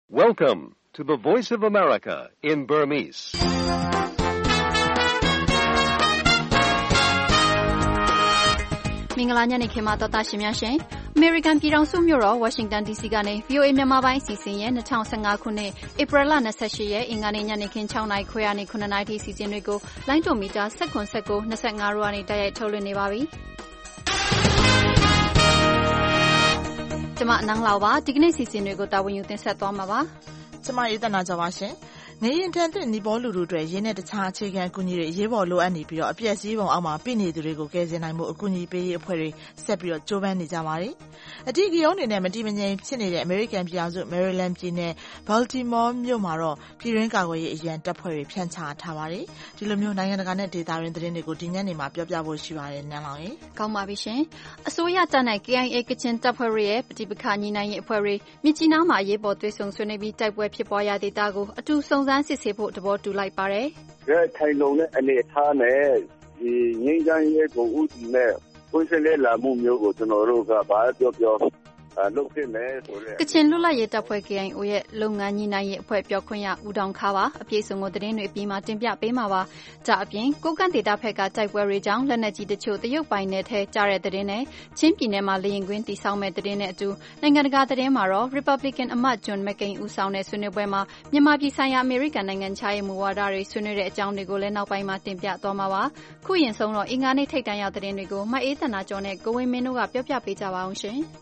Welcome to the Voice of America in Burmese. ။မင်္ဂလာညနေခင်းပါတော်သားရှင်များရှင်။ American ပြည်ထောင်စုမြို့တော် Washington DC ကနေ VOA မြန်မာပိုင်းအစီအစဉ်ရဲ့2015ခုနှစ်ဧပြီလ28ရက်အင်္ဂါနေ့ညနေခင်း6:00နာရီခွဲကနေ9:00နာရီထိအစီအစဉ်တွေကိုလိုင်းဒိုမီတာ19.25တို့ကနေတိုက်ရိုက်ထုတ်လွှင့်နေပါပြီ။ကျွန်မနန်းလောက်ပါဒီကနေ့အစီအစဉ်တွေကိုတာဝန်ယူတင်ဆက်သွားမှာပါ။ကျွန်မရေးတနာကြပါရှင်။ငရင်ထန်တဲ့နီပေါလူတို့တွေရင်းနဲ့တခြားအခြေခံအကူအညီတွေရေးပေါ်လိုအပ်နေပြီးတော့အပြည့်စည်းပုံအောက်မှာပြည့်နေသူတွေကိုကယ်ဆယ်နိုင်မှုအကူအညီပေးရေးအဖွဲ့တွေဆက်ပြီးတော့ကြိုးပမ်းနေကြပါတယ်။အတိအကျုံနေနဲ့မတိမငြိမ်ဖြစ်နေတဲ့ American ပြည်အောင်စု Maryland ပြည်နယ် Baltimore မြို့မှာတော့ပြည်တွင်းကာကွယ်ရေးအရန်တပ်ဖွဲ့တွေဖြန့်ချထားပါတယ်။ဒီလိုမျိုးနိုင်ငံတကာနဲ့ဒေသတွင်းသတင်းတွေကိုဒီညနေမှာပြောပြဖို့ရှိပါတယ်နန်းလောင်ရေ။ကောင်းပါပြီရှင်။အစိုးရတပ်နဲ့ KIA ကချင်တပ်ဖွဲ့တွေရဲ့ပဋိပက္ခညီနိုင်ရေးအဖွဲ့တွေမြစ်ကြီးနားမှာရေးပေါ်သွေးဆုံဆွေးနွေးပြီးတိုက်ပွဲဖြစ်ပွားရာဒေသကိုအတူစုံစမ်းစစ်ဆေးဖို့သဘောတူလိုက်ပါတယ်။ထိုင်လုံတဲ့အနေအထားနဲ့ဒီငြိမ်းချမ်းရေးကိုဦးတည်မဲ့ကိုယ်စလဲလာမှုမျိုးကိုကျွန်တော်တို့ကဘာပြောလုပ်ဖြစ်မယ်ဆိုတဲ့ကချင်လွတ်လပ်ရေးတပ်ဖွဲ့ KIO ရဲ့လုပ်ငန်းညီနိုင်ရေးအဖွဲ့ပြောခွင့်ရဦးတောင်ခါပါအပြည့်စုံကိုသတင်းတွေအပြီးမှာတင်ပြပေးမှာပါ။ဒါအပြင်ကိုကန့်ဒေတာဖက်ကတိုက်ပွဲတွေကြောင့်လက်နက်ကြီးတချို့တရုတ်ပိုင်နယ်ထဲကြားတဲ့သတင်းနဲ့ချင်းပြည်နယ်မှာလေရင်ကွင်းတည်ဆောက်မဲ့သတင်းနဲ့အတူနိုင်ငံတကာသတင်းမှာတော့ Republican အမတ်ဂျွန်မက်ကိန်ဦးဆောင်တဲ့ဆွေးနွေးပွဲမှာမြန်မာပြည်ဆိုင်ရာအမေရိကန်နိုင်ငံခြားရေးမူဝါဒတွေဆွေးနွေးတဲ့အကြောင်းတွေကိုလည်းနောက်ပိုင်းမှာတင်ပြသွားမှာပါ။ခုရင်ဆုံးတော့အင်္ဂါနေ့ထိပ်တန်းရောက်သတင်းတွေကိုမအေးသနာကျော်နဲ့ကိုဝင်းမင်းတို့ကပြောပြပေးကြပါအောင်ရှင်။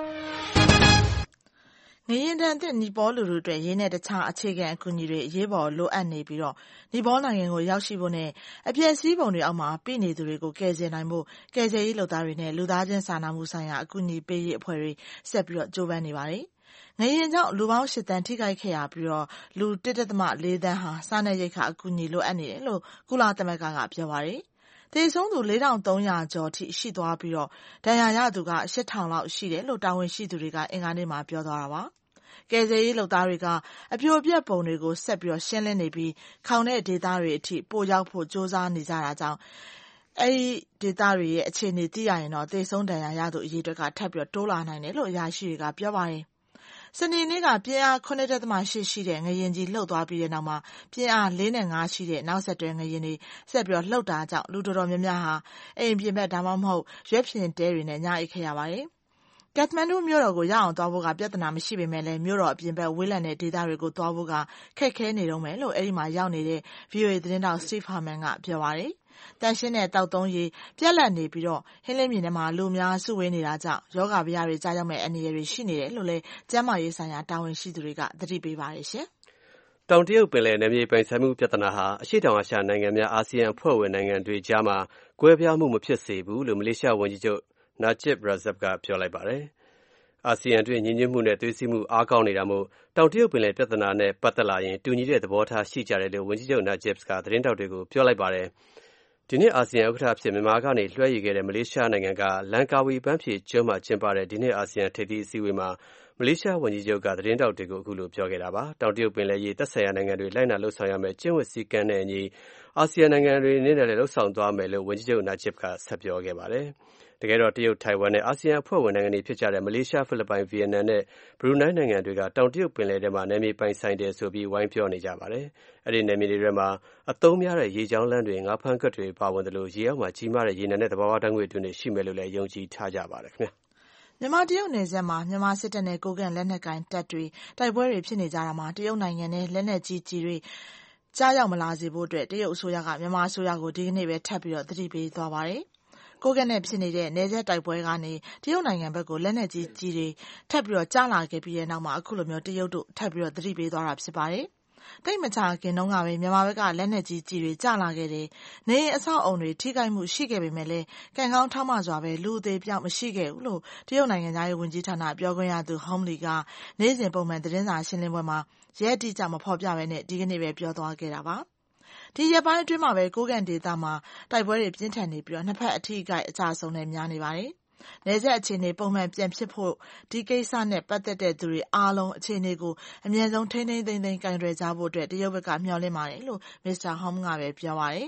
ငရင်တန်တဲ့နီပေါလူတို့တွေရင်းနဲ့တခြားအခြေခံအကူအညီတွေရေးပေါ်လိုအပ်နေပြီးတော့နီပေါနိုင်ငံကိုရောက်ရှိဖို့နဲ့အပြည့်စည်းပုံတွေအောက်မှာပြည့်နေသူတွေကိုကယ်ဆယ်နိုင်ဖို့ကယ်ဆယ်ရေးလုပ်သားတွေနဲ့လူသားချင်းစာနာမှုဆိုင်ရာအကူအညီပေးရေးအဖွဲ့တွေဆက်ပြီးတော့ကြိုးပမ်းနေပါတယ်။ငရင်ကြောင့်လူပေါင်း8တန်းထိခိုက်ခဲ့ရပြီးတော့လူ 1.4 တန်းဟာစားနပ်ရိက္ခာအကူအညီလိုအပ်နေတယ်လို့ကုလသမဂ္ဂကပြောပါတယ်။သေဆုံးသူ 4,300 ကျော်ထိရှိသွားပြီးတော့ဒဏ်ရာရသူက 8,000 လောက်ရှိတယ်လို့တာဝန်ရှိသူတွေကအင်္ဂါနေ့မှာပြောသွားတာပါ။ကယ်ဆယ်ရေးလုပ်သားတွေကအပြိုပြက်ပုံတွေကိုဆက်ပြီးတော့ရှင်းလင်းနေပြီးခေါင်တဲ့ဒေသတွေအထိပို့ရောက်ဖို့စ조사နေကြတာကြောင့်အဲဒီဒေသတွေရဲ့အခြေအနေသိရရင်တော့သေဆုံးဒဏ်ရာရသူအရေအတွက်ကထပ်ပြီးတော့တိုးလာနိုင်တယ်လို့အရာရှိတွေကပြောပါတယ်။စနေနေ့ကပြင်းအား 9.8 ရှိတဲ့ငရင်ကြီးလှုပ်သွားပြီးတဲ့နောက်မှာပြင်းအား 4.5 ရှိတဲ့နောက်ဆက်တွဲငရင်တွေဆက်ပြီးတော့လှုပ်တာကြောင့်လူတော်တော်များများဟာအိမ်ပြင်ဘက်ဒါမှမဟုတ်ရွက်ဖျင်တဲတွေနဲ့ညအိပ်ခဲ့ရပါတယ်။ကတ်မန်ဒူမြို့တော်ကိုရအောင်သွားဖို့ကပြဿနာမရှိပေမဲ့လည်းမြို့တော်အပြင်ဘက်ဝေးလံတဲ့ဒေသတွေကိုသွားဖို့ကခက်ခဲနေတော့မယ်လို့အဲဒီမှာရောက်နေတဲ့ VOA သတင်းတောက် Steve Harman ကပြောပါတယ်။တန်ရှင်းတဲ့တောက်သုံးရေးပြက်လက်နေပြီးတော့ဟင်းလင်းမြေထဲမှာလူများစုဝေးနေတာကြောင့်ယောဂဗျာတွေကြားရောက်မဲ့အနေရတွေရှိနေတယ်လို့လည်းကျန်းမာရေးဆိုင်ရာတာဝန်ရှိသူတွေကသတိပေးပါတယ်ရှင်။တောင်တရုတ်ပင်လယ်နယ်မြေပိုင်ဆိုင်မှုပြဿနာဟာအရှေ့တောင်အာရှနိုင်ငံများအာဆီယံအဖွဲ့ဝင်နိုင်ငံတွေကြားမှာကွဲပြားမှုမဖြစ်စေဘူးလို့မလေးရှားဝန်ကြီးချုပ်Najib Razak ကပြောလိုက်ပါတယ်။အာဆီယံတွင်ညီညွတ်မှုနဲ့သွေးစည်းမှုအားကောင်းနေတာမို့တောင်တရုတ်ပင်လယ်ပြဿနာနဲ့ပတ်သက်လာရင်တူညီတဲ့သဘောထားရှိကြတယ်လို့ဝန်ကြီးချုပ် Najib ကသတင်းထောက်တွေကိုပြောလိုက်ပါတယ်။ဒီနှစ်အာဆီယံဥက္ကဋ္ဌအဖြစ်မြန်မာကနေလွှဲယူခဲ့တဲ့မလေးရှားနိုင်ငံကလန်ကာဝီပန်းဖြေကျွန်းမှာကျင်းပတဲ့ဒီနှစ်အာဆီယံထိပ်သီးအစည်းအဝေးမှာမလေးရှားဝန်ကြီးချုပ်ကသတင်းထောက်တွေကိုအခုလိုပြောခဲ့တာပါ။တောင်တရုတ်ပင်လယ်ရေးသက်ဆိုင်ရာနိုင်ငံတွေလိုက်နာလှုပ်ဆောင်ရမယ့်ကျင့်ဝတ်စည်းကမ်းနဲ့အညီအာဆီယံနိုင်ငံတွေအနေနဲ့လည်းလှုပ်ဆောင်သွားမယ်လို့ဝန်ကြီးချုပ် Najib ကဆက်ပြောခဲ့ပါတယ်။တကယ်တော့တရုတ်ထိုင်ဝမ်နဲ့အာဆီယံအဖွဲ့ဝင်နိုင်ငံတွေဖြစ်ကြတဲ့မလေးရှားဖိလစ်ပိုင်ဗီယက်နမ်နဲ့ဘရူနိုင်းနိုင်ငံတွေကတောင်တရုတ်ပင်လယ်ထဲမှာနယ်မြေပိုင်ဆိုင်တယ်ဆိုပြီးဝိုင်းပြောနေကြပါတယ်။အဲဒီနယ်မြေတွေထဲမှာအသုံးများတဲ့ရေကြောင်းလမ်းတွေငါးဖမ်းကတ်တွေပါဝင်တယ်လို့ရေအောက်မှာကြီးမားတဲ့ရေနံနဲ့သဘာဝဓာတ်ငွေ့တွေရှိမယ်လို့လည်းယုံကြည်ထားကြပါတယ်ခင်ဗျာ။မြန်မာတရုတ်နယ်စပ်မှာမြန်မာစစ်တပ်နဲ့ကိုကန့်လက်နက်ကိုင်တပ်တွေတိုက်ပွဲတွေဖြစ်နေကြတာမှာတရုတ်နိုင်ငံနဲ့လက်နက်ကြီးတွေကြားရောက်မလာစေဖို့အတွက်တရုတ်အစိုးရကမြန်မာအစိုးရကိုဒီကနေ့ပဲထပ်ပြီးတော့သတိပေးသွားပါတယ်။ကိုကန့်နဲ့ဖြစ်နေတဲ့နယ်စပ်တိုက်ပွဲကနေတရုတ်နိုင်ငံဘက်ကိုလက်နက်ကြီးတွေထပ်ပြီးတော့ကျလာခဲ့ပြီးတဲ့နောက်မှာအခုလိုမျိုးတရုတ်တို့ထပ်ပြီးတော့သတိပေးသွားတာဖြစ်ပါတယ်။တိတ်မချခင်တုန်းကပဲမြန်မာဘက်ကလက်နက်ကြီးတွေကျလာခဲ့တယ်။နေအဆောက်အုံတွေထိခိုက်မှုရှိခဲ့ပေမဲ့လည်းကံကောင်းထောက်မစွာပဲလူအသေးပြောက်မရှိခဲ့ဘူးလို့တရုတ်နိုင်ငံသားရေးဝန်ကြီးဌာနပြောခွင့်ရသူ Hong Li ကနေ့စဉ်ပုံမှန်သတင်းစာရှင်းလင်းပွဲမှာရဲအတိအကျမဖော်ပြဘဲနဲ့ဒီကနေ့ပဲပြောသွားခဲ့တာပါ။ဒီရက်ပိုင်းအတွင်းမှာပဲကိုကန့်ဒေသမှာတိုက်ပွဲတွေပြင်းထန်နေပြီးတော့နှစ်ဖက်အထိအခိုက်အကျအဆုံးနဲ့များနေပါတယ်။နယ်စပ်အခြေအနေပုံမှန်ပြန်ဖြစ်ဖို့ဒီကိစ္စနဲ့ပတ်သက်တဲ့သူတွေအားလုံးအခြေအနေကိုအမြဲဆုံးထိန်းသိမ်းကိုင်တွယ်ကြဖို့အတွက်တရုတ်ဘက်ကမျှော်လင့်ပါတယ်လို့မစ္စတာဟောင်းကပဲပြောပါတယ်။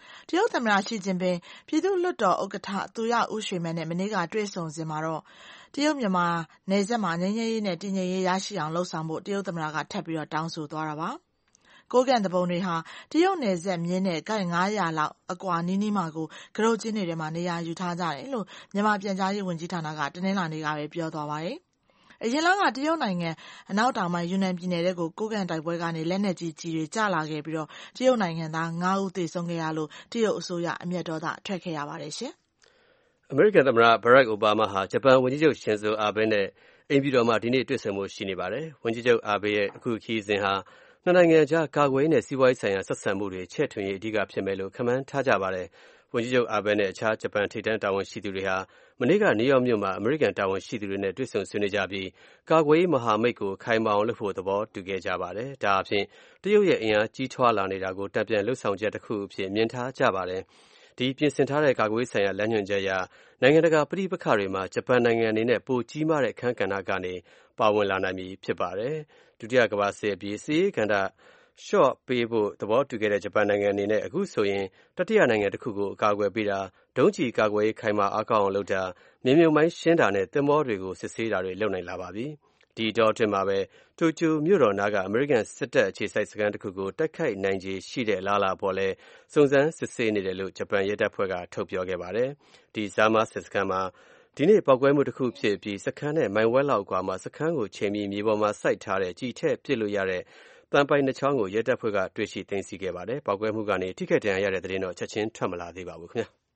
တရုတ်သမ္မတရှီကျင်ပင်ပြည်သူ့လွှတ်တော်ဥက္ကဋ္ဌသူရဦးရွှေမန်းနဲ့မနေ့ကတွေ့ဆုံစဉ်မှာတော့တရုတ်မြန်မာနယ်စပ်မှာငြိမ်းချမ်းရေးနဲ့တည်ငြိမ်ရေးရရှိအောင်လှုံ့ဆော်ဖို့တရုတ်သမ္မတကထပ်ပြီးတောင်းဆိုသွားတာပါ။ကိုးကန့်သူပုန်တွေဟာတရုတ်နယ်စပ်မျဉ်းနဲ့ကိုက်900လောက်အကွာနီးနီးမှာကိုကရုတ်ကျင်းတွေထဲမှာနေရာယူထားကြတယ်လို့မြန်မာပြန်ကြားရေးဝန်ကြီးဌာနကတနင်္လာနေ့ကပဲပြောသွားပါတယ်။အရင်လကတရုတ်နိုင်ငံအနောက်တောင်ပိုင်းယူနန်ပြည်နယ်ထဲကိုကိုးကန့်တိုက်ပွဲကနေလက်နက်ကြီးတွေကျလာခဲ့ပြီးတော့တရုတ်နိုင်ငံသား9ဦးသေဆုံးခဲ့ရလို့တရုတ်အစိုးရအမျက်ဒေါသထွက်ခဲ့ရပါတယ်ရှင်။အမေရိကန်သမ္မတဘရက်အိုဘားမားဟာဂျပန်ဝန်ကြီးချုပ်ရှင်ဇိုအာဘေးနဲ့အိမ်ဖြူတော်မှာဒီနေ့တွေ့ဆုံမှုရှိနေပါတယ်။ဝန်ကြီးချုပ်အာဘေးရဲ့အခုခရီးစဉ်ဟာနှစ်နိုင်ငံကြားကာကွယ်ရေးနဲ့စီးပွားရေးဆိုင်ရာဆက်ဆံမှုတွေချဲ့ထွင်ရေးအဓိကဖြစ်မယ်လို့ခန့်မှန်းထားကြပါတယ်။ဝန်ကြီးချုပ်အာဘေးနဲ့အခြားဂျပန်ထိပ်တန်းတာဝန်ရှိသူတွေဟာမနေ့ကနယူးယောက်မြို့မှာအမေရိကန်တာဝန်ရှိသူတွေနဲ့တွေ့ဆုံဆွေးနွေးကြပြီးကာကွယ်ရေးမဟာမိတ်ကိုခိုင်မာအောင်လုပ်ဖို့သဘောတူခဲ့ကြပါတယ်။ဒါအပြင်တရုတ်ရဲ့အင်အားကြီးထွားလာနေတာကိုတံပြန်လှုပ်ဆောင်ချက်တစ်ခုအဖြစ်မြင်ထားကြပါတယ်။ဒီပြင်ဆင်ထားတဲ့ကာကွယ်ရေးဆိုင်ရာလမ်းညွှန်ချက်အရနိုင်ငံတကာပဋိပက္ခတွေမှာဂျပန်နိုင်ငံအနေနဲ့ပိုကြီးမားတဲ့အခန်းကဏ္ဍကနေပါဝင်လာနိုင်ပြီဖြစ်ပါတယ်။ဒုတိယကမ္ဘာစစ်အပြီးစစ်ရေးကဏ္ဍလျှော့ပေးဖို့သဘောတူခဲ့တဲ့ဂျပန်နိုင်ငံအနေနဲ့အခုဆိုရင်တတိယနိုင်ငံတစ်ခုကိုအကာအကွယ်ပေးတာဒုံးကျည်ကာကွယ်ရေးခိုင်မာအားကောင်းအောင်လုပ်တာမြေမြုပ်မိုင်းရှင်းတာနဲ့သင်္ဘောတွေကိုစစ်ဆေးတာတွေလုပ်နိုင်လာပါပြီ။ဒီတော့အတွင်းမှာပဲတိုကျိုမြို့တော်နာကအမေရိကန်စစ်တပ်အခြေစိုက်စခန်းတစ်ခုကိုတိုက်ခိုက်နိုင်ခြေရှိတဲ့အလားအလာပေါ်လဲစုံစမ်းစစ်ဆေးနေတယ်လို့ဂျပန်ရဲတပ်ဖွဲ့ကထုတ်ပြောခဲ့ပါတယ်။ဒီဇာမားစစ်စခန်းမှာဒီနေ့ပေါက်ကွဲမှုတစ်ခုဖြစ်ပြီးစခန်းနဲ့မိုင်ဝက်လောက်ကွာမှာစခန်းကိုချိန်ပြီးမြေပေါ်မှာစိုက်ထားတဲ့ကြည်ထက်ပစ်လို့ရတဲ့တန်ပိုင်နှချောင်းကိုရဲတပ်ဖွဲ့ကတွေ့ရှိသိမ်းဆည်းခဲ့ပါတယ်။ပေါက်ကွဲမှုကနေထိခိုက်ဒဏ်ရာရတဲ့သတင်းတော့ချက်ချင်းထွက်မလာသေးပါဘူးခင်ဗျာ။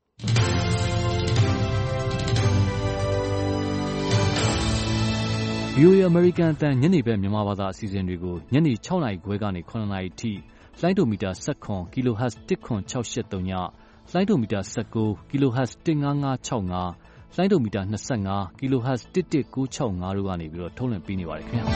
VOA American အတန်ညနေဘက်မြန်မာဘာသာအစီအစဉ်တွေကိုညနေ6နာရီခွဲကနေ9နာရီထိလိုင်းဒိုမီတာ19 kHz 10683ညလိုင်းဒိုမီတာ19 kHz 15565လိုင်းဒိုမီတာ25 kHz 11965တို့ကနေပြီးတော့ထုတ်လွှင့်ပေးနေပါတယ်ခင်ဗျာ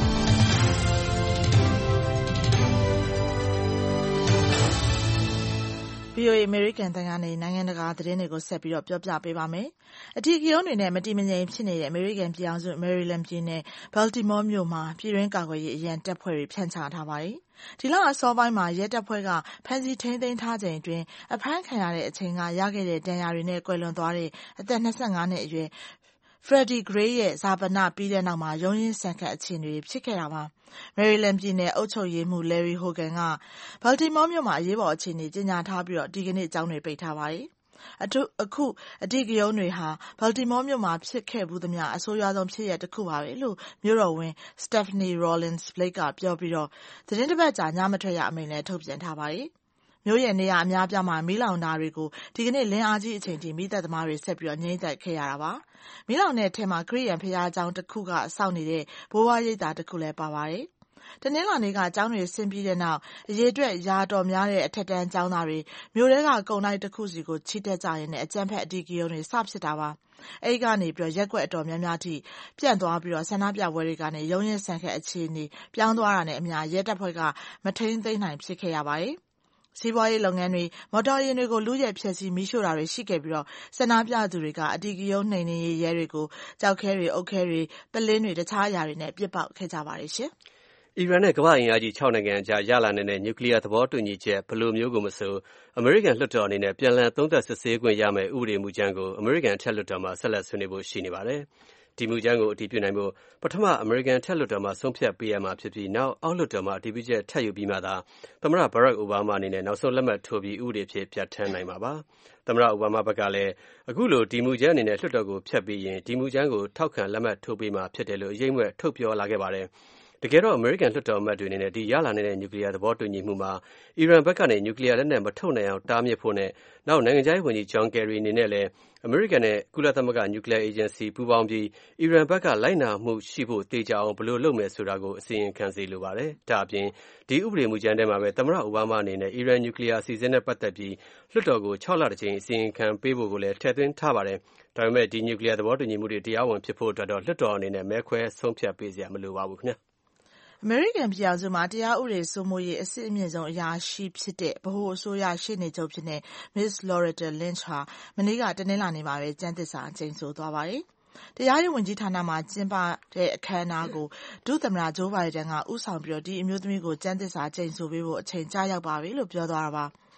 VOA American တန်ကနေနိုင်ငံတကာသတင်းတွေကိုဆက်ပြီးတော့ပြောပြပေးပါမယ်။အထီးကရုံးတွေနဲ့မတည်မငြိမ်ဖြစ်နေတဲ့ American ပြည်အောင်စု Maryland ပြည်နယ် Baltimore မြို့မှာပြည်တွင်းကာကွယ်ရေးအရန်တပ်ဖွဲ့တွေဖြန့်ချထားပါတယ်။ဒီလအစောပိုင်းမှာရဲတပ်ဖွဲ့ကဖမ်းဆီးထိန်းသိမ်းထားချိန်အတွင်းအဖမ်းခံရတဲ့အချိန်ကရခဲ့တဲ့ဒဏ်ရာတွေနဲ့ကွယ်လွန်သွားတဲ့အသက်25နှစ်အရွယ်Freddie Gray ရဲ့ဇာပနပြီးတဲ့နောက်မှာရုန်းရင်းဆန်ခတ်အခြေအနေတွေဖြစ်ခဲ့တာပါ။ Maryland ပြည်နယ်အုပ်ချုပ်ရေးမှူး Larry Hogan က Baltimore မြို့မှာအရေးပေါ်အခြေအနေကြေညာထားပြီးတော့ဒီကနေ့ကျောင်းတွေပိတ်ထားပါတယ်။အခုအဓိကရုဏ်းတွေဟာ Baltimore မြို့မှာဖြစ်ခဲ့ဘူးသမျှအဆိုးရွားဆုံးဖြစ်ရပ်တစ်ခုပါပဲလို့မြို့တော်ဝန် Stephanie Rawlings Blake ကပြောပြီးတော့သတင်းတစ်ပတ်ကြာညမထွက်ရအမိန့်လည်းထုတ်ပြန်ထားပါတယ်။မြို့ရဲ့နေရာအများပြားမှာမီးလောင်တာတွေကိုဒီကနေ့လင်းအားကြီးအချိန်ထိမီးသတ်သမားတွေဆက်ပြီးတော့ငြိမ်းသတ်ခဲ့ရတာပါ။မီးလောင်တဲ့အထက်မှာခရစ်ယာန်ဘုရားကျောင်းတစ်ခုကစောင့်နေတဲ့ဘိုးဘွားရိပ်သာတစ်ခုလည်းပါပါတယ်။တနင်္လာနေ့ကကျောင်းတွေဆင်းပြီးတဲ့နောက်အရေအတွက်ရာတော်များတဲ့အထက်တန်းကျောင်းသားတွေမြို့ထဲကကုန်းတိုက်တစ်ခုစီကိုချီတက်ကြရင်လည်းအကြမ်းဖက်အဓိကရုဏ်းတွေစဖြစ်တာပါ။အဲဒီကနေပြီးတော့ရက်ကွက်အတော်များများထိပြန့်သွားပြီးတော့ဆန္ဒပြပွဲတွေကနေရုန်းရင်းဆန်ခတ်အခြေအနေပြောင်းသွားတာနဲ့အမျှရဲတပ်ဖွဲ့ကမထိန်းသိမ်းနိုင်ဖြစ်ခဲ့ရပါတယ်။စီးပွားရေးလုပ်ငန်းတွေမော်တော်ယာဉ်တွေကိုလူရဲဖျက်ဆီးမီးရှို့တာတွေရှိခဲ့ပြီးတော့ဆန္ဒပြသူတွေကအဓိကရုဏ်းနှိမ်နင်းရေးရဲတွေကိုကြောက်ခဲတွေအုတ်ခဲတွေပလင်းတွေတခြားအရာတွေနဲ့ပြစ်ပေါက်ခဲ့ကြပါတယ်ရှင်။အီရန်နဲ့ကမ္ဘာ့အင်အားကြီး6နိုင်ငံအကြားရလာနေတဲ့နျူကလ িয়ার သဘောတူညီချက်ဘယ်လိုမျိုးကိုမဆိုအမေရိကန်လွှတ်တော်အနေနဲ့ပြန်လည်သုံးသပ်စစ်ဆေးခွင့်ရမယ့်ဥပဒေမူကြမ်းကိုအမေရိကန်အထက်လွှတ်တော်မှာဆက်လက်ဆွေးနွေးဖို့ရှိနေပါတယ်။ဒီမူကြမ်းကိုအတည်ပြုနိုင်ဖို့ပထမအမေရိကန်အထက်လွှတ်တော်မှာဆုံးဖြတ်ပေးရမှာဖြစ်ပြီးနောက်အောက်လွှတ်တော်မှာအတည်ပြုချက်ထပ်ယူပြီးမှသာသမ္မတဘရက်အိုဘားမားအနေနဲ့နောက်ဆုံးလက်မှတ်ထိုးပြီးဥပဒေအဖြစ်ပြဋ္ဌာန်းနိုင်မှာပါ။သမ္မတအိုဘားမားဘက်ကလည်းအခုလိုဒီမူကြမ်းအနေနဲ့လွှတ်တော်ကိုဖျက်ပြီးရင်ဒီမူကြမ်းကိုထောက်ခံလက်မှတ်ထိုးပေးမှာဖြစ်တယ်လို့အရေးမွက်ထုတ်ပြောလာခဲ့ပါတယ်။တကယ်တော့အမေရိကန်လွှတ်တော်အမတ်တွေအနေနဲ့ဒီရလာနေတဲ့နျူကလ িয়ার သဘောတူညီမှုမှာအီရန်ဘက်ကနေနျူကလ িয়ার လက်နက်မထုတ်နိုင်အောင်တားမြစ်ဖို့နဲ့နောက်နိုင်ငံခြားရေးဝန်ကြီးဂျွန်ကယ်ရီအနေနဲ့လည်းအမေရိကန်နဲ့ကုလသမဂ္ဂနျူကလ িয়ার အေဂျင်စီပူးပေါင်းပြီးအီရန်ဘက်ကလိုက်နာမှုရှိဖို့တေချာအောင်ဘယ်လိုလုပ်မယ်ဆိုတာကိုအစီရင်ခံစေလိုပါတယ်။ဒါအပြင်ဒီဥပဒေမူကြမ်းထဲမှာပဲသမ္မတအိုဘားမားအနေနဲ့အီရန်နျူကလ িয়ার အစီအစဉ်နဲ့ပတ်သက်ပြီးလွှတ်တော်ကို6လတစ်ကြိမ်အစီရင်ခံပေးဖို့ကိုလည်းထည့်သွင်းထားပါတယ်။ဒါပေမဲ့ဒီနျူကလ িয়ার သဘောတူညီမှုတွေတရားဝင်ဖြစ်ဖို့အတွက်တော့လွှတ်တော်အနေနဲ့မဲခွဲဆုံးဖြတ်ပေးစရာမလိုပါဘူးခင်ဗျာ။အမေရိကန်ပြည်အောင်စုမှာတရားဥပဒေစိုးမိုးရေးအဆင့်အမြင့်ဆုံးအရာရှိဖြစ်တဲ့ဗဟိုအစိုးရရှေ့နေချုပ်ဖြစ်တဲ့ Miss Loretta Lynch ဟာမနေ့ကတနင်္လာနေ့မှာပဲကျမ်းသစ္စာကျိန်ဆိုသွားပါတယ်။တရားရေးဝန်ကြီးဌာနမှာကျင်းပတဲ့အခမ်းအနားကိုဒုသမ္မတဂျိုးဘိုင်ဒန်ကဦးဆောင်ပြီးတော့ဒီအမျိုးသမီးကိုကျမ်းသစ္စာကျိန်ဆိုပေးဖို့အချိန်ကြာရောက်ပါပြီလို့ပြောသွားတာပါ။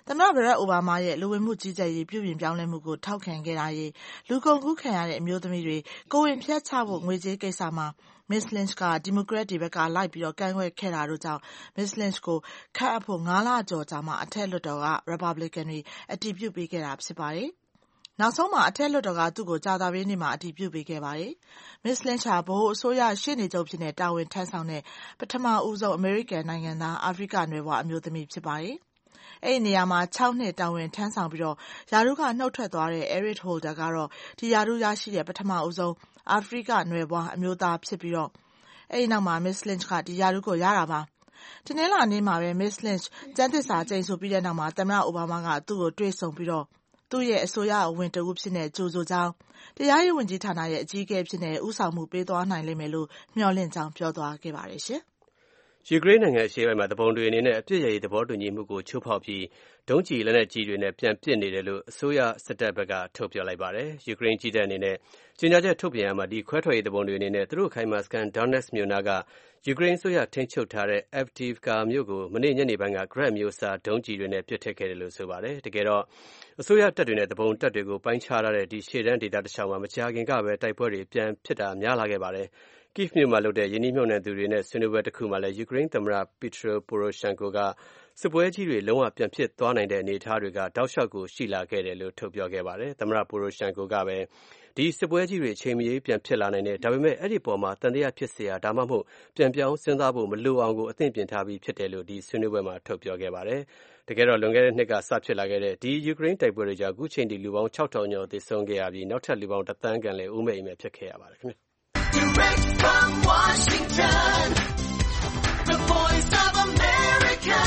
သမ္မတဘရက်အိုဘားမားရဲ့လူဝင်မှုကြီးကြပ်ရေးပြုပြင်ပြောင်းလဲမှုကိုထောက်ခံခဲ့တာရေလူကုန်ကူးခံရတဲ့အမျိုးသမီးတွေကိုယ်ဝန်ဖျက်ချဖို့ငွေကြေးကိစ္စမှာ Ms. Lynch ကဒီမိုကရက်တွေဘက်ကလိုက်ပြီးကန့်ကွက်ခဲ့တာတို့ကြောင့် Ms. Lynch ကိုခန့်အပ်ဖို့9 လကျော်ကြာမှအထက်လွှတ်တော်က Republican တွေအတည်ပြုပေးခဲ့တာဖြစ်ပါတယ်။နောက်ဆုံးမှာအထက်လွှတ်တော်ကသူ့ကိုကြာသပတေးနေ့မှာအတည်ပြုပေးခဲ့ပါတယ်။ Ms. Lynch ဟာဗဟိုအစိုးရရှေ့နေချုပ်ဖြစ်တဲ့တာဝန်ထမ်းဆောင်တဲ့ပထမဦးဆုံးအမေရိကန်နိုင်ငံသားအာဖရိကနွယ်ဖွားအမျိုးသမီးဖြစ်ပါတယ်။အဲ့ဒီနေရာမှာ6 နှစ်တာဝန်ထမ်းဆောင်ပြီးရာထူးကနှုတ်ထွက်သွားတဲ့ Eric Holder ကတော့ဒီရာထူးရရှိတဲ့ပထမဦးဆုံးအာဖရိကနွယ်ဖွားအမျိုးသားဖြစ်ပြီးအဲ့ဒီနောက်မှာ Ms. Lynch ကဒီရာထူးကိုရတာပါ။တနင်္လာနေ့မှာပဲ Ms. Lynch ကျမ်းသစ္စာကျိန်ဆိုပြီးတဲ့နောက်မှာသမ္မတအိုဘားမားကသူ့ကိုတွေ့ဆုံပြီးသူ့ရဲ့အစိုးရဝန်တဦးဖြစ်တဲ့ကြိုဆိုကြောင်းတရားရေးဝန်ကြီးဌာနရဲ့အကြီးအကဲဖြစ်တဲ့ဦးဆောင်မှုပေးသွားနိုင်လိမ့်မယ်လို့မျှော်လင့်ကြောင်းပြောသွားခဲ့ပါတယ်ရှင်။ယူကရိန်းနိုင်ငံအရှေ့ပိုင်းမှာတပုံတွေအနေနဲ့အပြစ်ရည်သဘောတူညီမှုကိုချိုးဖောက်ပြီးဒုံးကျည်လက်နက်ကြီးတွေနဲ့ပြန်ပစ်နေတယ်လို့အစိုးရစစ်တပ်ဘက်ကထုတ်ပြောလိုက်ပါတယ်။ယူကရိန်းကြီးတပ်အနေနဲ့ကြေညာချက်ထုတ်ပြန်ရမှာဒီခွဲထွက်ရေးတပုံတွေအနေနဲ့သူတို့ခိုင်မာစကန် Donetsk မြို့နာကယူကရိန်းအစိုးရထိန်းချုပ်ထားတဲ့ Avdiivka မြို့ကိုမနေ့ညနေပိုင်းက Grad မျိုးစားဒုံးကျည်တွေနဲ့ပစ်ထည့်ခဲ့တယ်လို့ဆိုပါတယ်။တကယ်တော့အစိုးရတပ်တွေနဲ့တပုံတပ်တွေကိုပိုင်းခြားထားတဲ့ဒီရှေ့တန်းဒေသတစ်လျှောက်မှာမကြာခင်ကပဲတိုက်ပွဲတွေပြန်ဖြစ်တာများလာခဲ့ပါတယ်။ Kyiv မြို့မှာလုပ်တဲ့ယင်းနှိမ့်နှံသူတွေနဲ့ဆွေးနွေးပွဲတစ်ခုမှာလည်းယူကရိန်းသမ္မတ Petro Poroshenko ကစစ်ပွဲကြီးတွေလုံးဝပြန်ဖြစ်သွားနိုင်တဲ့အနေအထားတွေကတောက်လျှောက်ကိုရှိလာခဲ့တယ်လို့ထုတ်ပြောခဲ့ပါတယ်။သမ္မတ Poroshenko ကပဲဒီစစ်ပွဲကြီးတွေအချိန်မရွေးပြန်ဖြစ်လာနိုင်တယ်ဒါပေမဲ့အဲ့ဒီပေါ်မှာတန်တရားဖြစ်เสียဒါမှမဟုတ်ပြန်ပြောင်းစဉ်းစားဖို့မလိုအောင်ကိုအသင့်ပြင်ထားပြီးဖြစ်တယ်လို့ဒီဆွေးနွေးပွဲမှာထုတ်ပြောခဲ့ပါတယ်။တကယ်တော့လွန်ခဲ့တဲ့နှစ်ကစဖြစ်လာခဲ့တဲ့ဒီယူကရိန်းတိုက်ပွဲတွေကြောင့်အခုချိန်ထိလူပေါင်း 6,000 ကျော်သေဆုံးခဲ့ရပြီးနောက်ထပ်လူပေါင်း 1 သန်းခန့်လည်းအိုးမဲ့အိမ်မဲ့ဖြစ်ခဲ့ရပါတယ်ခင်ဗျာ။ Direct from Washington, the voice of America,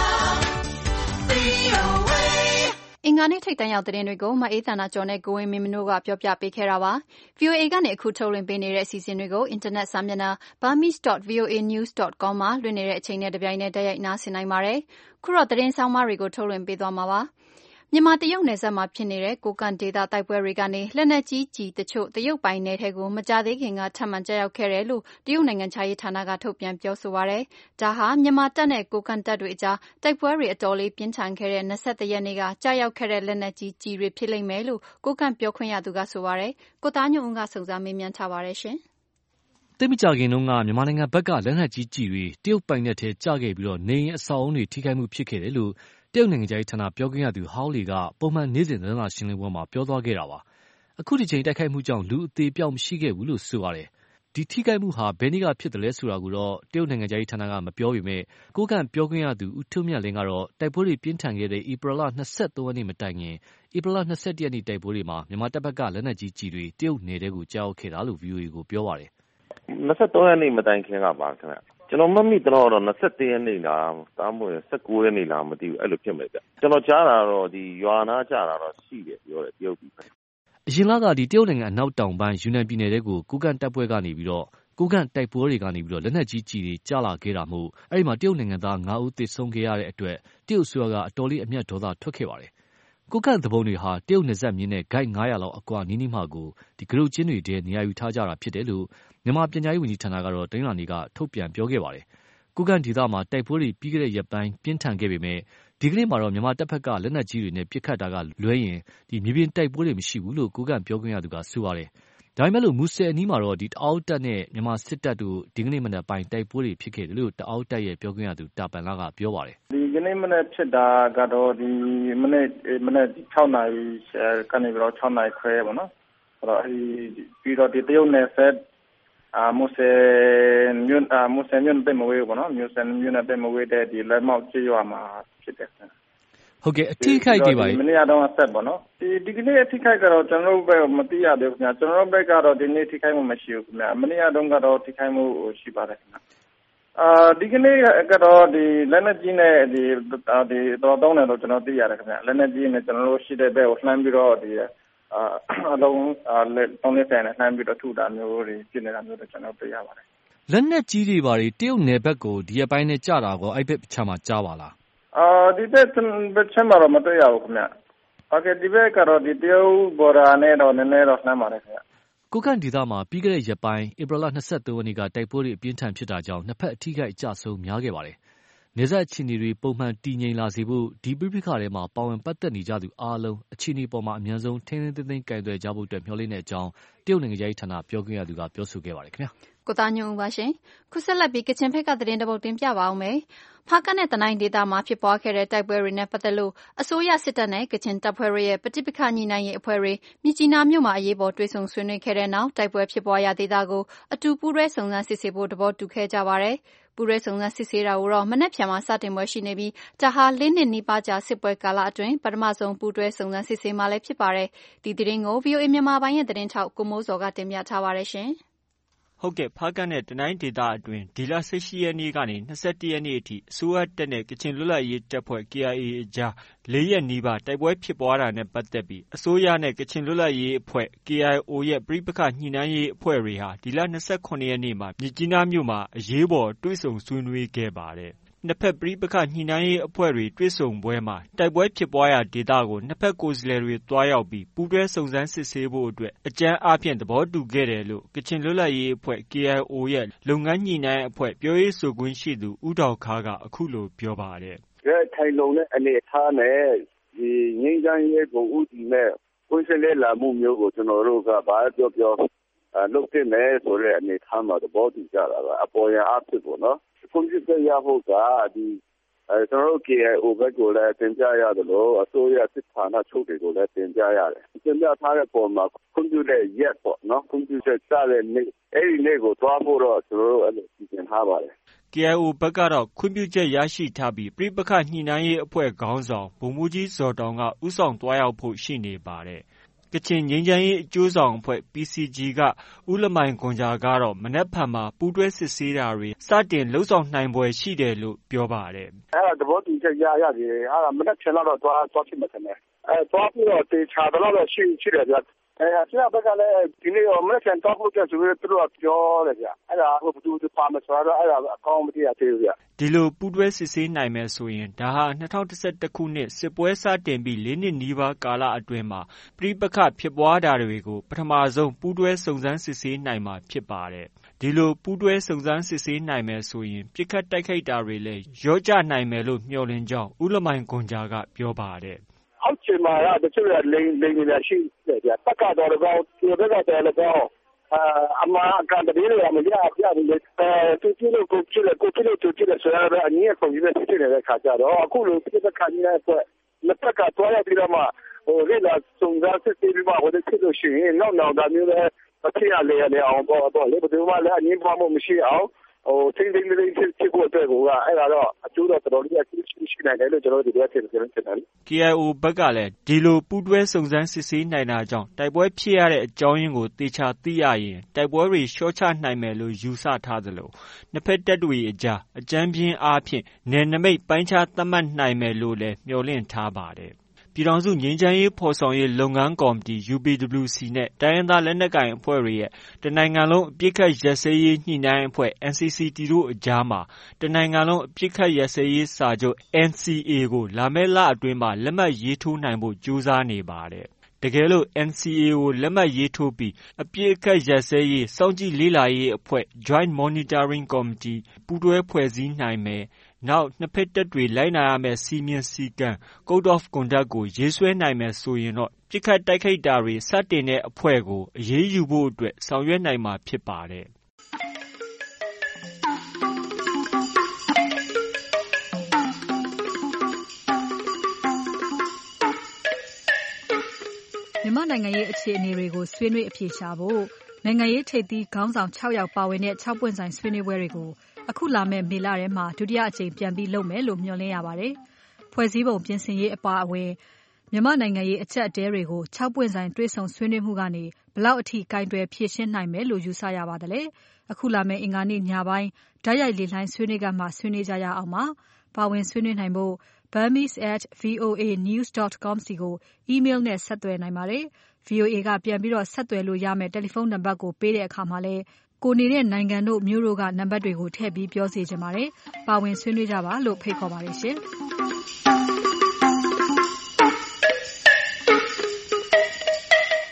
VOA အင်္ဂါနေ့ထိပ်တန်းရောက်သတင်းတွေကိုမအေးသန္တာကျော်နဲ့ကိုဝင်းမင်းတို့ကပြောပြပေးခဲ့တာပါ။ VOA ကနေအခုထုတ်လွှင့်ပေးနေတဲ့အစီအစဉ်တွေကိုအင်တာနက်စာမျက်နှာ burmese.voanews.com မှာလွှင့်နေတဲ့အချိန်နဲ့တပြိုင်နက်တိုက်ရိုက်နားဆင်နိုင်ပါတယ်။ခုတော့သတင်းဆောင်မတွေကိုထုတ်လွှင့်ပေးသွားမှာပါ။မြန်မာတရုတ်နယ်စပ်မှာဖြစ်နေတဲ့ကိုကန့်ဒေသတိုက်ပွဲတွေကနေလက်နက်ကြီးကျည်တချို့တရုတ်ပိုင်နယ်ထဲကိုမကြာသေးခင်ကထပ်မံကျရောက်ခဲ့တယ်လို့တရုတ်နိုင်ငံခြားရေးဌာနကထုတ်ပြန်ပြောဆိုပါတယ်။ဒါဟာမြန်မာတပ်နဲ့ကိုကန့်တပ်တွေအကြားတိုက်ပွဲတွေအတော်လေးပြင်းထန်ခဲ့တဲ့21ရက်နေ့ကကျရောက်ခဲ့တဲ့လက်နက်ကြီးကျည်တွေဖြစ်လိမ့်မယ်လို့ကိုကန့်ပြောခွင့်ရသူကဆိုပါတယ်။ကိုသားညွန့်ဦးကစုံစမ်းမေးမြန်းထားပါတယ်ရှင်။သိပ်မကြာခင်တုန်းကမြန်မာနိုင်ငံဘက်ကလက်နက်ကြီးကျည်တွေတရုတ်ပိုင်နယ်ထဲကျခဲ့ပြီးနေရင်အဆောက်အုံတွေထိခိုက်မှုဖြစ်ခဲ့တယ်လို့တရုတ်နိုင်ငံခြားရေးဌာနပြောခွင့်ရသူဟောင်းလီကပုံမှန်နေ့စဉ်သတင်းစာရှင်းလင်းပွဲမှာပြောသွားခဲ့တာပါ။အခုဒီချိန်တိုက်ခိုက်မှုကြောင့်လူအသေးအပျောက်မရှိခဲ့ဘူးလို့ဆိုပါတယ်။ဒီထိခိုက်မှုဟာဘယ်နေ့ကဖြစ်တယ်လဲဆိုတာကိုတော့တရုတ်နိုင်ငံခြားရေးဌာနကမပြောပေမဲ့ကိုကန့်ပြောခွင့်ရသူဦးထွန်းမြတ်လင်းကတော့တိုက်ပွဲတွေပြင်းထန်ခဲ့တဲ့ဧပြီလ 23 ရက်နေ့မတိုင်ခင်ဧပြီလ 21 ရက်နေ့တိုက်ပွဲတွေမှာမြန်မာတပ်ဘက်ကလက်နက်ကြီးကျည်တွေတရုတ်နယ်ထဲကိုကျရောက်ခဲ့တာလို့ VOA ကိုပြောပါတယ်။23 ရက်နေ့မတိုင်ခင်ကပါခင်ဗျ။ကျွန်တော်မမိတော့21ရက်နေ့လားတားမွေ19ရက်နေ့လားမသိဘူးအဲ့လိုဖြစ်မယ်ဗျကျွန်တော်ကြားတာတော့ဒီရွာနာကြတာတော့ရှိတယ်ပြောတယ်တရုတ်ပြည်အရင်လကဒီတရုတ်နိုင်ငံအနောက်တောင်ပိုင်းယူနန်ပြည်နယ်တဲကိုကိုကန့်တပ်ပွဲကနေပြီးတော့ကိုကန့်တိုက်ပွဲတွေကနေပြီးတော့လက်နက်ကြီးကြီးတွေကျလာခဲ့တာမို့အဲ့ဒီမှာတရုတ်နိုင်ငံသား9ဦးသေဆုံးခဲ့ရတဲ့အတွက်တရုတ်ဆိုရကအတော်လေးအမျက်ဒေါသထွက်ခဲ့ပါတယ်ကိုကန့်သဘုံတွေဟာတရုတ်နယ်စပ်မြင်းနဲ့ဂိုက်900လောက်အကွာနီးနီးမှကိုဒီဂရုချင်းတွေတဲနေရာယူထားကြတာဖြစ်တယ်လို့မြန်မာပြည်ကြားရေးဝန်ကြီးဌာနကတော့တနင်္လာနေ့ကထုတ်ပြန်ပြောခဲ့ပါတယ်ကိုကန့်ဒေသမှာတိုက်ပွဲတွေပြီးခဲ့တဲ့ရက်ပိုင်းပြင်းထန်ခဲ့ပေမဲ့ဒီကနေ့မှာတော့မြန်မာတပ်ဖက်ကလက်နက်ကြီးတွေနဲ့ပစ်ခတ်တာကလွဲရင်ဒီမြေပြင်တိုက်ပွဲတွေမရှိဘူးလို့ကိုကန့်ပြောခွင့်ရသူကဆိုပါတယ်ဒါပေမဲ့လို့မူဆယ်အနီးမှာတော့ဒီတအောက်တပ်နဲ့မြန်မာစစ်တပ်တို့ဒီကနေ့မနက်ပိုင်းတိုက်ပွဲတွေဖြစ်ခဲ့တယ်လို့တအောက်တပ်ရဲ့ပြောခွင့်ရသူတာပန်လာကပြောပါတယ်ဒီကနေ့မနက်ဖြစ်တာကတော့ဒီမနက်6နာရီကနေပြီးတော့6နာရီခွဲပေါ့နော်အဲ့တော့ပြီးတော့ဒီတရုတ်နယ်ဆက်မူဆယ်မြို့တိတ်မဝေးပေါ့နော်မူဆယ်မြို့နဲ့တိတ်မဝေးတဲ့ဒီလက်မောက်ကျေးရွာမှာဖြစ်တယ်ဟုတ်ကဲ့အထိခိုက်တွေပါမနေ့ကတော့ဆက်ပေါ့နော်ဒီကနေ့အထိခိုက်ကတော့ကျွန်တော်တို့ဘက်မသိရသေးဘူးခင်ဗျာကျွန်တော်တို့ဘက်ကတော့ဒီနေ့ထိခိုက်မှုမရှိဘူးခင်ဗျာမနေ့ကတော့ထိခိုက်မှုရှိပါတယ်ခင်ဗျာဒီကနေ့ကတော့ဒီလက်နက်ကြီးနဲ့ဒီတော့တောင်းတယ်လို့ကျွန်တော်သိရတယ်ခင်ဗျာလက်နက်ကြီးနဲ့ကျွန်တော်တို့ရှိတဲ့ဘက်ကိုလှမ်းပြီးတော့ဒီအလုံးတောင်းနေတဲ့နဲ့လှမ်းပြီးတော့ထုတာမျိုးတွေဖြစ်နေတာမျိုးတော့ကျွန်တော်သိရပါတယ်လက်နက်ကြီးတွေပါတရုတ်နယ်ဘက်ကိုဒီရက်ပိုင်းနဲ့ကြာတာကောအဲ့ဘက်ချမ်းမှာကြားပါလားဒီဘက်ချမ်းမှာတော့မတွေ့ရဘူးခင်ဗျဟုတ်ကဲ့ဒီဘက်ကတော့ဒီတရုတ်ဘော်ဒါနဲ့တော့နည်းနည်းတော့နှမ်းပါတယ်ခင်ဗျကိုကန့်ဒေသမှာပြီးခဲ့တဲ့ရက်ပိုင်းဧပြီလ 23 ရက်နေ့ကတိုက်ပွဲတွေအပြင်းထန်ဖြစ်တာကြောင့်နှစ်ဖက်အထိခိုက်အကျဆုံးများခဲ့ပါတယ်နယ်စပ်အခြေအနေတွေပုံမှန်တည်ငြိမ်လာစေဖို့ဒီပဋိပက္ခထဲမှာပါဝင်ပတ်သက်နေကြသူအားလုံးအခြေအနေပေါ်မှာအများဆုံးထိန်းသိမ်းကိုင်တွယ်ကြဖို့မျှော်လင့်တဲ့အကြောင်းတရုတ်နိုင်ငံရေးဌာနပြောခွင့်ရသူကပြောဆိုခဲ့ပါတယ်ခင်ဗျာကိုသားညွန့်ဦးပါရှင်ခုဆက်လက်ပြီးကချင်ဘက်ကသတင်းတပုတ်တင်ပြပါအောင်မယ်ဖားကတ်နဲ့တနိုင်းဒေသမှာဖြစ်ပွားခဲ့တဲ့တိုက်ပွဲတွေနဲ့ပတ်သက်လို့အစိုးရစစ်တပ်နဲ့ကချင်တပ်ဖွဲ့ရဲ့ပဋိပက္ခညှိနှိုင်းရေးအဖွဲ့တွေမြစ်ကြီးနားမြို့မှာအရေးပေါ်တွေ့ဆုံဆွေးနွေးခဲ့တဲ့နောက်တိုက်ပွဲဖြစ်ပွားရာဒေသကိုအတူပူးတွဲစုံစမ်းစစ်ဆေးဖို့သဘောတူခဲ့ကြပါတယ်ပူးတွဲစုံစမ်းစစ်ဆေးတာကိုတော့မနက်ဖြန်မှာစတင်ပွဲရှိနေပြီးဒါဟာ4 နှစ်နီးပါးကြာစစ်ပွဲကာလအတွင်းပထမဆုံးပူးတွဲစုံစမ်းစစ်ဆေးမှလည်းဖြစ်ပါတယ်ဒီသတင်းကို VOA မြန်မာပိုင်းရဲ့သတင်းထောက်ကိုမိုးစော်ကတင်ပြထားပါတယ်ရှင်ဟုတ်ကဲ့ဖားကတ်နဲ့တနိုင်းဒေသအတွင်းဒီလ18ရက်နေ့ကနေ21ရက်နေ့အထိအစိုးရတပ်နဲ့ကချင်လွတ်လပ်ရေးတပ်ဖွဲ့ KIA အကြား4 ရက်နီးပါးတိုက်ပွဲဖြစ်ပွားတာနဲ့ပတ်သက်ပြီးအစိုးရနဲ့ကချင်လွတ်လပ်ရေးအဖွဲ့ KIO ရဲ့ပဋိပက္ခညှိနှိုင်းရေးအဖွဲ့တွေဟာဒီလ29ရက်နေ့မှာမြစ်ကြီးနားမြို့မှာအရေးပေါ်တွေ့ဆုံဆွေးနွေးခဲ့ပါတယ်နှစ်ဖက်ပဋိပက္ခညှိနှိုင်းရေးအဖွဲ့တွေတွေ့ဆုံပွဲမှာတိုက်ပွဲဖြစ်ပွားရာဒေသကိုနှစ်ဖက်ကိုယ်စားလှယ်တွေတွားရောက်ပြီးပူးတွဲစုံစမ်းစစ်ဆေးဖို့အတွက်အကြမ်းအားဖြင့်သဘောတူခဲ့တယ်လို့ကချင်လွတ်လပ်ရေးအဖွဲ့ KIO ရဲ့လုပ်ငန်းညှိနှိုင်းအဖွဲ့ပြောရေးဆိုခွင့်ရှိသူဦးဒေါက်ခါးကအခုလိုပြောပါတယ်။ထိုင်လုံတဲ့အနေအထားနဲ့ဒီငြိမ်းချမ်းရေးကိုဦးတည်မဲ့ကိုယ်စားလှယ်လာမှုမျိုးကိုကျွန်တော်တို့ကဘာပြောလုပ်တဲ့မယ်ဆိုတဲ့အနေအထားမှာသဘောတူကြတာပါအပေါ်ရန်အားဖြစ်ပေါ့နော်ကွန်ပျူတာရဖို့ကဒီကျွန်တော်တို့ KIO ဘက်ကိုလည်းတင်ပြရတယ်လို့အစိုးရစစ်ဌာနချုပ်တွေကိုလည်းတင်ပြရတယ်တင်ပြထားတဲ့ပုံမှာကွန်ပျူတာရက်ပေါ့နော်ကွန်ပျူတာစတဲ့နေ့အဲ့ဒီနေ့ကိုတွားဖို့တော့ကျွန်တော်တို့အဲ့လိုပြင်ထားပါတယ် KIO ဘက်ကတော့ခွင့်ပြုချက်ရရှိထားပြီးပဋိပက္ခညှိနှိုင်းရေးအဖွဲ့ခေါင်းဆောင်ဗိုလ်မှူးကြီးဇော်တောင်ကဥဆောင်တွားရောက်ဖို့ရှိနေပါတယ်ကချင်ငြိမ်းချမ်းရေးအကျိုးဆောင်အဖွဲ့ PCG ကဦးလမိုင်ခွန်ဂျာကတော့မနက်ဖြန်မှာပူးတွဲစစ်ဆေးတာတွေစတင်လှုပ်ဆောင်နိုင်ပွဲရှိတယ်လို့ပြောပါတယ်။အဲ့ဒါသဘောတူချက်ရရတယ်။အဲ့ဒါမနက်ဖြန်တော့သွားဖြစ်မှာတယ်။သွားပြီးတော့တေချာတော့ရှိတယ်ဗျ။ဆရာဘက်ကလည်းဒီနေ့မနက်ဖြန်တော့ဖို့ကြဆိုပြီးသူတို့ကပြောတယ်ဗျ။အဲ့ဒါဘယ်သူပါမဆိုတော့အဲ့ဒါအကောင်းမသိရသေးဘူးဗျ။ဒီလိုပူးတွဲစစ်ဆေးနိုင်မယ်ဆိုရင်ဒါဟာ2011ခုနှစ်စစ်ပွဲစတင်ပြီး4 နှစ်နီးပါးကာလအတွင်းမှာပဋိပက္ခဖြစ်ပွားတာတွေကိုပထမဆုံးပူးတွဲစုံစမ်းစစ်ဆေးနိုင်မှာဖြစ်ပါတယ်။ဒီလိုပူးတွဲစုံစမ်းစစ်ဆေးနိုင်မယ်ဆိုရင်ပြစ်ခတ်တိုက်ခိုက်တာတွေလည်းရော့ကျနိုင်မယ်လို့မျှော်လင့်ကြောင်းဦးလမိုင်ခွန်ဂျာကပြောပါတယ်။အောက်ခြေမှာတချို့လိန်နေတာရှိတယ်ဗျ။တက်ကတော့တော့ဒီဘက်ကတော့လည်းအမှန်ကန်တဲ့နေရာမှာပြဘူးလေသူကြည့်လို့ကိုကြည့်လို့ဆိုတော့အနည်းဆုံးဒီလိုဖြစ်နေတဲ့ခါကြတော့အခုလိုပြစ်ခတ်နေတဲ့အတွက်လက်ကတွားရပြီးတော့မှလေလာစုံစမ်းစစ်ဆေးပြီးမှဟိုဖြစ်လို့ရှိရင်နောက်ဒါမျိုးလည်းအဖြစ်ရလေအောင်ပေါ့လေဘယ်သူမှလည်းအငြင်းပွားမှုမရှိအောင်ထိန်းသိမ်းဖြစ်ဖို့အတွက်ကိုအဲ့ဒါတော့အကျိုးတော့တော်တော်လေးရှိနိုင်တယ်လို့ကျွန်တော်တို့ဒီဘက်ထင်တယ် KIO ဘက်ကလည်းဒီလိုပူးတွဲစုံစမ်းစစ်ဆေးနိုင်တာကြောင့်တိုက်ပွဲဖြစ်ရတဲ့အကြောင်းရင်းကိုသေချာသိရရင်တိုက်ပွဲတွေလျှော့ချနိုင်မယ်လို့ယူဆထားသလိုနှစ်ဖက်တပ်တွေအကြားအကြမ်းပြင်းအားဖြင့်နယ်နိမိတ်ပိုင်းခြားသတ်မှတ်နိုင်မယ်လို့လည်းမျှော်လင့်ထားပါတယ်ပြည်ထောင်စုငြိမ်းချမ်းရေးဖော်ဆောင်ရေးလုပ်ငန်းကော်မတီ UPWC နဲ့တိုင်းရင်းသားလက်နက်ကိုင်အဖွဲ့တွေရဲ့တနိုင်ငံလုံးအပစ်အခတ်ရပ်စဲရေးညှိနှိုင်းအဖွဲ့ NCCT တို့အကြားမှာတနိုင်ငံလုံးအပစ်အခတ်ရပ်စဲရေးစာချုပ် NCA ကိုလာမယ့်လအတွင်းမှာလက်မှတ်ရေးထိုးနိုင်ဖို့ကြိုးစားနေပါတယ်။တကယ်လို့ NCA ကိုလက်မှတ်ရေးထိုးပြီးအပစ်အခတ်ရပ်စဲရေးစောင့်ကြည့်လေ့လာရေးအဖွဲ့ Joint Monitoring Committee ပူးတွဲဖွဲ့စည်းနိုင်မယ်။နောက်နှစ်ဖက်တပ်တွေလိုက်နာရမယ့်စည်းမျဉ်းစည်းကမ်း Code of Conduct ကိုရေးဆွဲနိုင်မယ်ဆိုရင်တော့ပစ်ခတ်တိုက်ခိုက်တာတွေစတင်တဲ့အဖွဲ့ကိုအရေးယူဖို့အတွက်ဆောင်ရွက်နိုင်မှာဖြစ်ပါတယ်။မြန်မာနိုင်ငံရေးအခြေအနေတွေကိုဆွေးနွေးအဖြေရှာဖို့နိုင်ငံရေးထိပ်သီးခေါင်းဆောင်6ယောက်ပါဝင်တဲ့6ပွင့်ဆိုင်ဆွေးနွေးပွဲတွေကိုအခုလာမယ့်မေလထဲမှာဒုတိယအကြိမ်ပြန်ပြီးလုပ်မယ်လို့မျှော်လင့်ရပါတယ်။ဖွဲ့စည်းပုံပြင်ဆင်ရေးအပါအဝင်မြန်မာနိုင်ငံရေးအချက်အတဲတွေကို6ပွင့်ဆိုင်တွေ့ဆုံဆွေးနွေးမှုကနေဘလောက်အထိကင်တွယ်ဖြည့်ရှင်းနိုင်မယ်လို့ယူဆရပါသလဲ။အခုလာမယ့်အင်္ဂါနေ့ညပိုင်းဓာတ်ရိုက်လေလှိုင်းဆွေးနွေးကမှဆွေးနွေးကြရအောင်ပါ။ပါဝင်ဆွေးနွေးနိုင်ဖို့burmese@voanews.com စီကို email နဲ့ဆက်သွယ်နိုင်ပါတယ်။ VOA ကပြန်ပြီးဆက်သွယ်လို့ရမယ့်တယ်လီဖုန်းနံပါတ်ကိုပေးတဲ့အခါမှာလည်းကိုနေတဲ့နိုင်ငံတို့မြို့တို့ကနံပါတ်တွေကိုထည့်ပြီးပြောစေချင်ပါတယ်။ပါဝင်ဆွေးနွေးကြပါလို့ဖိတ်ခေါ်ပါတယ်ရှင်။ဒီကနေ့ည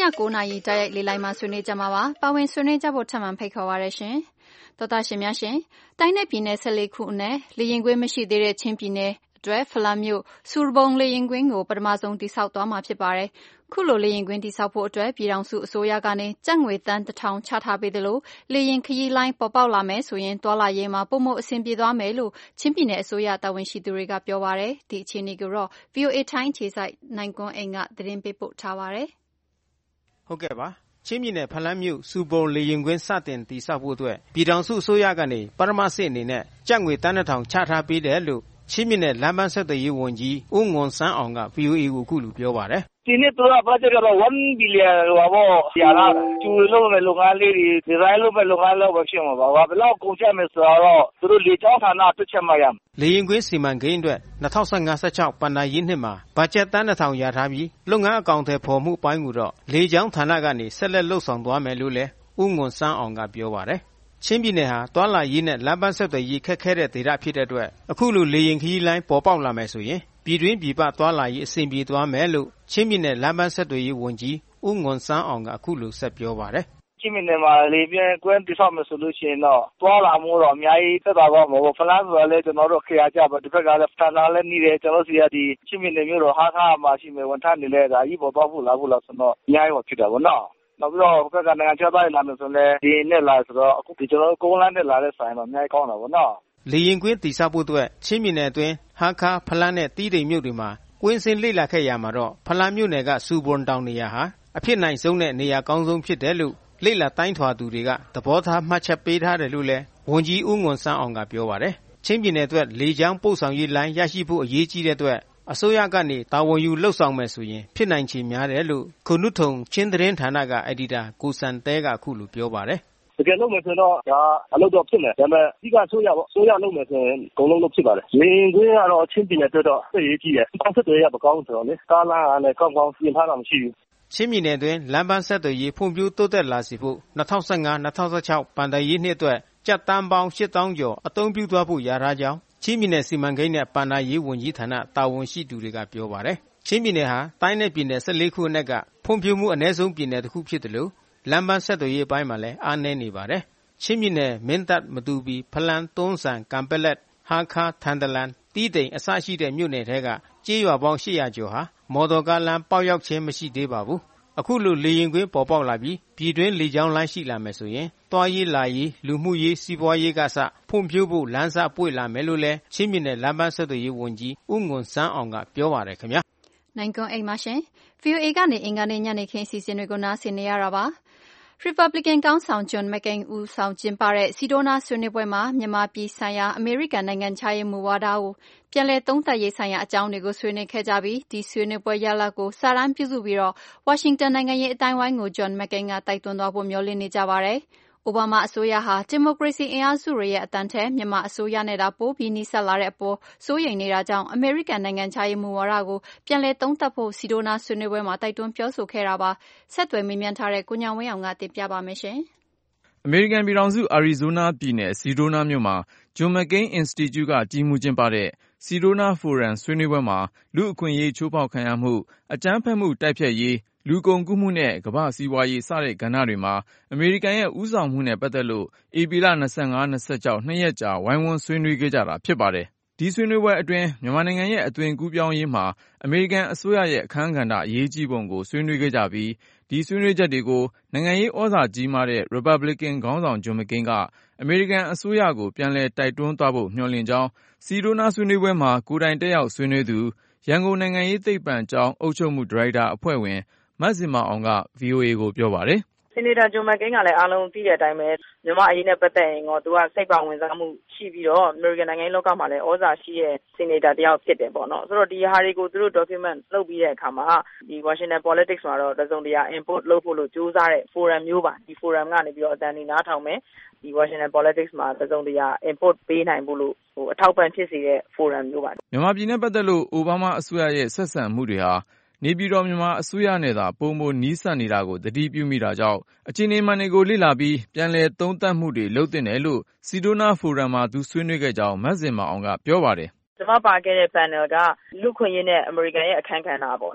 ည9 နာရီတိုက်ရိုက်လေလိုင်းမှာဆွေးနွေးကြမှာပါ။ပါဝင်ဆွေးနွေးကြဖို့ထပ်မံဖိတ်ခေါ်ပါရရှင်။သောတာရှင်များရှင်တိုင်းနယ်ပြည်နယ်14ခုအနက်လေရင်ကွင်းမရှိသေးတဲ့ချင်းပြည်နယ်အတွက်ဖလန်းမြို့စူရဘုံလေရင်ကွင်းကိုပထမဆုံးတည်ဆောက်သွားမှာဖြစ်ပါတယ်။ခုလိုလေရင်ကွင်းတည်ဆောက်ဖို့အတွက်ပြည်ထောင်စုအစိုးရကနေကျပ်ငွေသန်း1000ချထားပေးတယ်လို့လေရင်ခရီးလိုင်းပေါ်ပေါက်လာမယ်ဆိုရင်တွာလာရေးမှာပုံမှုအဆင်ပြေသွားမယ်လို့ချင်းပြည်နယ်အစိုးရတာဝန်ရှိသူတွေကပြောပါတယ်။ဒီအခြေအနေကိုတော့ VOA ထိုင်းခြေစိုက်နိုင်ကွန်းအိမ်ကသတင်းပေးပို့ထားပါတယ်။ဟုတ်ကဲ့ပါ။ချင်းပြည်နယ်ဖလန်းမြို့စူဘုံလေရင်ကွင်းစတင်တည်ဆောက်ဖို့အတွက်ပြည်ထောင်စုအစိုးရကနေပထမစစ်အနေနဲ့ကျပ်ငွေသန်း1000ချထားပေးတယ်လို့ချင်းပြည်နယ်လမ်းပန်းဆက်သွယ်ရေးဝန်ကြီးဦးငွန်ဆန်းအောင်က VOA ကိုအခုလိုပြောပါတယ်။ဒီနေ့တော့ဘတ်ဂျက်ကတော့1 billion ရလာကျူလို့မဲ့လုပ်ငန်းလေးတွေဒီဇိုင်းလုပ်မဲ့လုပ်ငန်းလောက်ပဲဖြစ်မှာပါ။ဘယ်လောက်ကုန်ကျမယ်ဆိုတော့သူတို့လေကြောင်းဌာနတွက်ချက်မှရမယ်။လေရင်ကွင်းစီမံကိန်းအတွက်2015-16ပန်နာရေးနှစ်မှာဘတ်ဂျက်သန်း1000ရထားပြီးလုပ်ငန်းအကောင့်ထဲပေါ်မှုပိုင်းကိုတော့လေကြောင်းဌာနကနေဆက်လက်လှုပ်ဆောင်သွားမယ်လို့လည်းဦးငွန်ဆန်းအောင်ကပြောပါတယ်။ချင်းပြည်နယ်ဟာတွာလာရေးနဲ့လမ်းပန်းဆက်သွယ်ရေးခက်ခဲတဲ့ဒေသဖြစ်တဲ့အတွက်အခုလိုလေရင်ခရီးလိုင်းပေါ်ပေါက်လာမယ်ဆိုရင်ပြည်တွင်းပြည်ပတွာလာရေးအဆင်ပြေသွားမယ်လို့ချင်းပြည်နယ်လမ်းပန်းဆက်သွယ်ရေးဝန်ကြီးဦးငွန်ဆန်းအောင်ကအခုလိုဆက်ပြောပါတယ်။ချင်းပြည်နယ်မှာလေပြင်းကွင်းတည်ဆောက်မယ်ဆိုလို့ရှိရင်တော့တွာလာမှုတော့အများကြီးသက်သာသွားမှာပေါ့။ဖလန်းဆိုတော့လည်းကျွန်တော်တို့ခရကြပါဒီဘက်ကလည်းဌာနလည်းနေတယ်ကျွန်တော်စီကဒီချင်းပြည်နယ်မျိုးတော့ဟာခါမှာရှိမယ်ဝန်ထမ်းတွေလည်းဒါကြီးပေါ်တော့ဖို့လာဖို့လားဆိုတော့အများကြီးဖြစ်တာပေါ့နော်။နောက်ပြီးတော့ဘက်ကနိုင်ငံခြားသားတွေလာမယ်ဆိုလည်းဒီနဲ့လာဆိုတော့အခုကျွန်တော်ကုန်းလန်းနဲ့လာတဲ့ဆိုင်တော့အများကြီးကောင်းတာပေါ့နော်။လေရင်ကွင်းတည်ဆောက်ဖို့အတွက်ချင်းပြည်နယ်အတွင်းဟာခါဖလန်းနဲ့တီးတိမ်မြို့တွေမှာကွင်းစင်လေ့လာခဲ့ရမှာတော့ဖလန်းမြို့နယ်ကစူဘွန်တောင်နေရာဟာအဖြစ်နိုင်ဆုံးတဲ့နေရာကောင်းဆုံးဖြစ်တယ်လို့လေ့လာတိုင်းထွာသူတွေကသဘောထားမှတ်ချက်ပေးထားတယ်လို့လည်းဝန်ကြီးဦးငွန်ဆန်းအောင်ကပြောပါတယ်။ချင်းပြည်နယ်အတွက်လေကြောင်းပို့ဆောင်ရေးလိုင်းရရှိဖို့အရေးကြီးတဲ့အတွက်အစိုးရကနေတာဝန်ယူလှုပ်ဆောင်မယ်ဆိုရင်ဖြစ်နိုင်ချေများတယ်လို့ခုနုထုံချင်းသတင်းဌာနကအက်ဒီတာကိုစံတဲကအခုလိုပြောပါတယ်။တကယ်လို့မယ်ဆိုတော့ဒါအလုပ်တော့ဖြစ်မယ်ဒါပေမဲ့ဒီကဆိုရပေါ့ဆိုရလုပ်မယ်ဆိုရင်အကုန်လုံးလုပ်ဖြစ်ပါတယ်ရင်းခွင်းကတော့ချင်းပြည်နယ်အတွက်တော့သိရေးကြီးတယ်ပေါင်းဆက်တွေရမကောင်းဆိုတော့လေကားလမ်းကလည်းကောင်းကောင်းပြင်ထားတာမရှိဘူးချင်းပြည်နယ်တွင်လမ်းပန်းဆက်သွယ်ရေးဖွံ့ဖြိုးတိုးတက်လာစေဖို့2015-2016ပန်တရေးနှစ်အတွက်ကျပ်တန်းပေါင်း8000ကျော်အသုံးပြုသွားဖို့ရထားကြောင်းချင်းပြည်နယ်စီမံကိန်းနဲ့ပန်နာရေးဝန်ကြီးဌာနတာဝန်ရှိသူတွေကပြောပါတယ်။ချင်းပြည်နယ်ဟာတိုင်းနယ်ပြည်နယ်14ခုအနက်ကဖွံ့ဖြိုးမှုအနည်းဆုံးပြည်နယ်တစ်ခုဖြစ်တယ်လို့လမ်းပန်းဆက်သွယ်ရေးအပိုင်းမှာလည်းအားနည်းနေပါတယ်။ချင်းပြည်နယ်မင်းတပ်မတူပီဖလန်းတွန်းဆန်ကံပလက်ဟာခါထန်တလန်တီးတိမ်အစရှိတဲ့မြို့နယ်တွေကကျေးရွာပေါင်း800ကျော်ဟာမော်တော်ကားလမ်းပေါက်ရောက်ခြင်းမရှိသေးပါဘူး။အခုလိုလေရင်ကွင်းပေါ်ပေါက်လာပြီးပြည်တွင်းလေကြောင်းလိုင်းရှိလာမယ်ဆိုရင်တွားရေးလာရေးလူမှုရေးစီးပွားရေးကစဖွံ့ဖြိုးဖို့လမ်းစပွင့်လာမယ်လို့လည်းချင်းပြည်နယ်လမ်းပန်းဆက်သွယ်ရေးဝန်ကြီးဦးငွန်ဆန်းအောင်ကပြောပါတယ်ခင်ဗျာ။နိုင်ကွန်းအိမ်ပါရှင်။ VOA ကနေအင်္ဂါနေ့ညနေခင်းစီစဉ်တွေကိုနားဆင်နေရတာပါ။ Republican ခေါင်းဆောင်ဂျွန်မက်ကိန်းဦးဆောင်ကျင်းပတဲ့စီဒိုနာဆွေးနွေးပွဲမှာမြန်မာပြည်ဆိုင်ရာအမေရိကန်နိုင်ငံခြားရေးမူဝါဒကိုပြန်လည်သုံးသပ်ရေးဆိုင်ရာအကြောင်းတွေကိုဆွေးနွေးခဲ့ကြပြီးဒီဆွေးနွေးပွဲရလဒ်ကိုစာတမ်းပြုစုပြီးတော့ဝါရှင်တန်နိုင်ငံရေးအတိုင်းဝိုင်းကိုဂျွန်မက်ကိန်းကတိုက်တွန်းသွားဖို့မျှော်လင့်နေကြပါတယ်။အိုဘားမားအစိုးရဟာဒီမိုကရေစီအင်အားစုတွေရဲ့အသံထက်မြန်မာအစိုးရနဲ့သာပိုပြီးနီးစပ်လာတဲ့အပေါ်စိုးရိမ်နေတာကြောင့်အမေရိကန်နိုင်ငံခြားရေးမူဝါဒကိုပြန်လည်သုံးသပ်ဖို့စီဒိုနာဆွေးနွေးပွဲမှာတိုက်တွန်းပြောဆိုခဲ့တာပါ။ဆက်သွယ်မေးမြန်းထားတဲ့ကိုညောင်ဝင်းအောင်ကတင်ပြပါမယ်ရှင်။အမေရိကန်ပြည်ထောင်စုအာရီဇိုနာပြည်နယ်စီဒိုနာမြို့မှာဂျွန်မက်ကိန်းအင်စတီကျုကကြီးမှုကျင်းပတဲ့စီဒိုနာဖိုရမ်ဆွေးနွေးပွဲမှာလူအခွင့်အရေးချိုးဖောက်ခံရမှုအကြမ်းဖက်မှုတိုက်ဖျက်ရေးလူကုန်ကူးမှုနဲ့ကမ္ဘာ့စီးပွားရေးစတဲ့ကဏ္ဍတွေမှာအမေရိကန်ရဲ့ဦးဆောင်မှုနဲ့ပတ်သက်လို့ဧပြီလ 25-26 နှစ်ရက်ကြာဝိုင်းဝန်းဆွေးနွေးခဲ့ကြတာဖြစ်ပါတယ်။ဒီဆွေးနွေးပွဲအတွင်းမြန်မာနိုင်ငံရဲ့အသွင်ကူးပြောင်းရေးမှာအမေရိကန်အစိုးရရဲ့အခန်းကဏ္ဍအရေးကြီးပုံကိုဆွေးနွေးခဲ့ကြပြီးဒီဆွေးနွေးချက်တွေကိုနိုင်ငံရေးဩဇာကြီးမားတဲ့ Republican ခေါင်းဆောင်ဂျွန်မက်ကိန်းကအမေရိကန်အစိုးရကိုပြန်လည်တိုက်တွန်းသွားဖို့မျှော်လင့်ကြောင်းစီဒိုနာဆွေးနွေးပွဲမှာကိုယ်တိုင်တက်ရောက်ဆွေးနွေးသူရန်ကုန်နိုင်ငံရေးသိပ္ပံကျောင်းအုပ်ချုပ်မှုဒါရိုက်တာအဖွဲ့ဝင်မဇင်မာအောင်က VOA ကိုပြောပါတယ်။ဆီနီတာဂျွန်မက်ကိန်းကလည်းအားလုံးသိတဲ့အတိုင်းပဲမြန်မာအရေးနဲ့ပတ်သက်ရင်သူကစိတ်ပါဝင်စားမှုရှိပြီးတော့အမေရိကန်နိုင်ငံရေးလောကမှာလည်းဩဇာရှိတဲ့ဆီနီတာတယောက်ဖြစ်တယ်ပေါ့နော်။ဆိုတော့ဒီဟာတွေကိုသူတို့ document လုပ်ပြီးတဲ့အခါမှာဒီ Washington Politics မှာတော့တစုံတရာ input လုပ်ဖို့လို့ကြိုးစားတဲ့ forum မျိုးပါ။ဒီ forum ကနေပြီးတော့အတန်ဒီနားထောင်မယ်။ဒီ Washington Politics မှာတစုံတရာ input ပေးနိုင်ဖို့လို့အထောက်ပံ့ဖြစ်စေတဲ့ forum မျိုးပါ။မြန်မာပြည်နဲ့ပတ်သက်လို့အိုဘားမားအစိုးရရဲ့ဆက်ဆံမှုတွေဟာနေပြည်တော်မြန်မာအစိုးရနဲ့သာပုံမနီးစပ်နေတာကိုသတိပြုမိတာကြောင့်အခြေအနေမှန်တွေကိုလေ့လာပြီးပြန်လည်သုံးသပ်မှုတွေလုပ်သင့်တယ်လို့စီဒိုနာဖိုရမ်မှာသူဆွေးနွေးခဲ့ကြောင်းမဇင်မာအောင်ကပြောပါတယ်။ကျွန်မပါခဲ့တဲ့ panel ကလူခွင့်ရေးနဲ့အမေရိကန်ရဲ့အခန်းကဏ္ဍပေါ့နော်။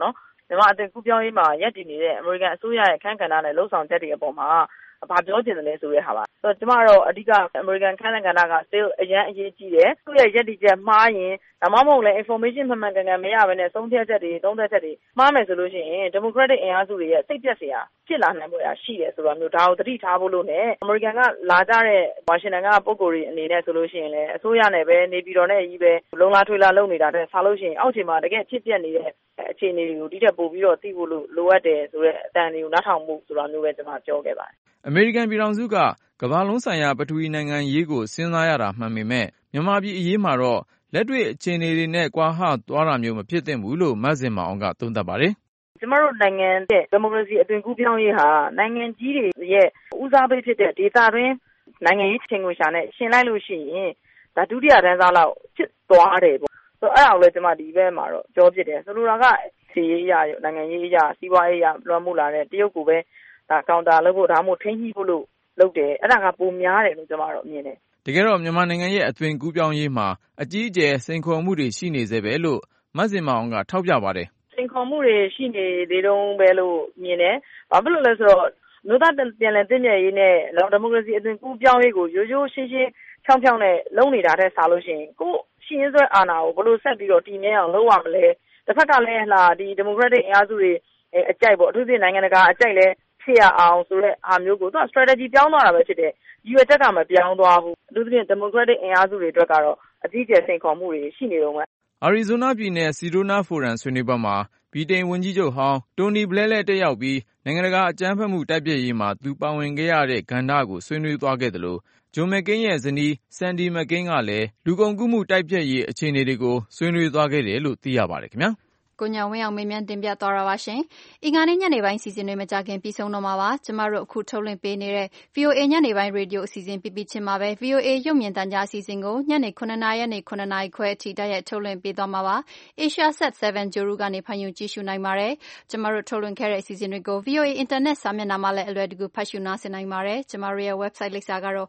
မြန်မာအသွင်ကူးပြောင်းရေးမှာရပ်တည်နေတဲ့အမေရိကန်အစိုးရရဲ့အခန်းကဏ္ဍနဲ့လှုပ်ဆောင်ချက်တွေအပေါ်မှာဘာပြောချင်တယ်လဲဆိုတဲ့ဟာပါဆိုတော့ကျမတို့အဓိကအမေရိကန်ခန်းကဏ္ဍက still အရင်အရေးကြီးတယ်သူ့ရဲ့ရပ်တည်ချက်မှားရင်ဒါမှမဟုတ်လည်း information မှန်မှန်ကန်ကန်မရဘဲနဲ့သုံးသပ်ချက်တွေမှားမယ်ဆိုလို့ရှိရင် democratic အင်အားစုတွေရဲ့စိတ်ပြက်စရာဖြစ်လာနိုင်ပေါ်ရှိတယ်ဆိုတာမျိုးဒါကိုသတိထားဖို့လို့နဲ့အမေရိကန်ကလာကြတဲ့ဝါရှင်တန်ကပုဂ္ဂိုလ်တွေအနေနဲ့ဆိုလို့ရှိရင်လည်းအစိုးရနဲ့ပဲနေပြည်တော်နဲ့ကြီးပဲလုံလာထွေလာလုပ်နေတာတဲ့ဆာလို့ရှိရင်အောက်ခြေမှာတကယ်ဖြစ်ပျက်နေတဲ့အခြေအနေတွေကိုဒီထက်ပိုပြီးတော့သိဖို့လိုအပ်တယ်ဆိုတဲ့အတန်တွေကိုနားထောင်မှုဆိုတာမျိုးပဲကျွန်မပြောခဲ့ပါတယ်အမေရိကန်ပြည်ထောင်စုကကမ္ဘာလုံးဆိုင်ရာပထဝီနိုင်ငံရေးကိုစဉ်းစားရတာမှန်ပေမဲ့မြန်မာပြည်အရေးမှာတော့လက်တွေ့အခြေအနေတွေနဲ့ကွာဟသွားတာမျိုးမဖြစ်သင့်ဘူးလို့မဇင်မာအောင်ကသုံးသပ်ပါတယ်ကျမတို့နိုင်ငံတဲ့ဒီမိုကရေစီအသွင်ကူးပြောင်းရေးဟာနိုင်ငံကြီးတွေရဲ့ဦးစားပေးဖြစ်တဲ့ဒေသတွင်းနိုင်ငံရေးချိန်ခွင်ရှာနဲ့ရှင်လိုက်လို့ရှိရင်ဒါဒုတိယတန်းစားလောက်ဖြစ်သွားတယ်ပေါ့ဆိုတော့အဲ့ဒါကိုလည်းကျမဒီဘက်မှာတော့ပြောဖြစ်တယ်ဆိုလိုတာကစီရေးအရာနိုင်ငံရေးအရာစီးပွားရေးအရာလွှမ်းမိုးလာတဲ့တရုတ်ကိုပဲဒါကောင်တာလုပ်ဖို့ဒါမှမဟုတ်ထိန်းညှိဖို့လို့လုပ်တယ်အဲ့ဒါကပုံများတယ်လို့ကျမတော့မြင်တယ်တကယ်တော့မြန်မာနိုင်ငံရဲ့အသွင်ကူးပြောင်းရေးမှာအကြီးအကျယ်စိန်ခေါ်မှုတွေရှိနေသေးပဲလို့မဇင်မာအောင်ကထောက်ပြပါတယ်စိန်ခေါ်မှုတွေရှိနေသေးတုန်းပဲလို့မြင်တယ်ဘာဖြစ်လို့လဲဆိုတော့မြို့သားပြန်လည်တည်မြဲရေးနဲ့ဒီမိုကရေစီအသွင်ကူးပြောင်းရေးကိုရိုးရိုးရှင်းရှင်းဖြောင်းဖြောင်းနဲ့လုပ်နေတာတဲ့စားလို့ရှိရင်ကိုရှင်းစွဲအာဏာကိုဘယ်လိုဆက်ပြီးတော့တည်မြဲအောင်လုပ်ရမလဲတစ်ဖက်ကလည်းဒီဒီမိုကရက်တစ်အင်အားစုတွေအကြိုက်ပေါ့အထူးသဖြင့်နိုင်ငံတကာအကြိုက်လဲဖြစ်ရအောင်ဆိုတဲ့အားမျိုးကိုသူက strategy ပြောင်းသွားတာပဲဖြစ်တယ်။ရွေချက်ကမပြောင်းသွားဘူး။အထူးသဖြင့် democratic အင်အားစုတွေအတွက်ကတော့အကြီးအကျယ်စိန်ခေါ်မှုတွေရှိနေတော့မယ်။အာရီဇိုနာပြည်နယ်စီဒိုနာဖိုရမ်ဆွေးနွေးပွဲမှာဗြိတိန်ဝန်ကြီးချုပ်ဟောင်းတိုနီဘလဲလဲတက်ရောက်ပြီးနိုင်ငံတကာအကြမ်းဖက်မှုတိုက်ဖျက်ရေးမှာသူပါဝင်ခဲ့ရတဲ့ကဏ္ဍကိုဆွေးနွေးသွားခဲ့တယ်လို့ဂျွန်မက်ကိန်းရဲ့ဇနီးဆန်ဒီမက်ကိန်းကလည်းလူကုန်ကူးမှုတိုက်ဖျက်ရေးအခြေအနေတွေကိုဆွေးနွေးသွားခဲ့တယ်လို့သိရပါတယ်ခင်ဗျာ။ကိုညာဝင်းအောင်မေးမြန်းတင်ပြသွားတာပါရှင်။အင်္ဂါနေ့ညနေပိုင်းစီစဉ်တွေမကြခင်ပြီးဆုံးတော့မှာပါ။ကျမတို့အခုထုတ်လွှင့်ပေးနေတဲ့ VOA ညနေပိုင်းရေဒီယိုအစီအစဉ်ပြီးချင်းမှာပဲ VOA ရုပ်မြင်သံကြားအစီအစဉ်ကိုညနေ9:00နာရီနဲ့9:00နာရီခွဲအထိတိုက်ရိုက်ထုတ်လွှင့်ပေးသွားမှာပါ။ Asia Sat 7 Guru ကနေဖန်ယူကြည့်ရှုနိုင်ပါတယ်။ကျမတို့ထုတ်လွှင့်ခဲ့တဲ့အစီအစဉ်တွေကို VOA Internet စာမျက်နှာမှာလည်းအလွယ်တကူဖတ်ရှုနားဆင်နိုင်ပါတယ်။ကျမတို့ရဲ့ website လိပ်စာကတော့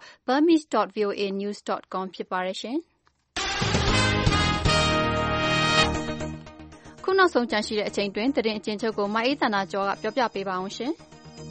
burmese.voanews.com ဖြစ်ပါတယ်ရှင်။ခုနောက်ဆုံးကြန့်ရှိတဲ့အချိန်တွင်သတင်းအကျဉ်းချုပ်ကိုမအေးသန္တာကျော်ကပြောပြပေးပါအောင်ရှင်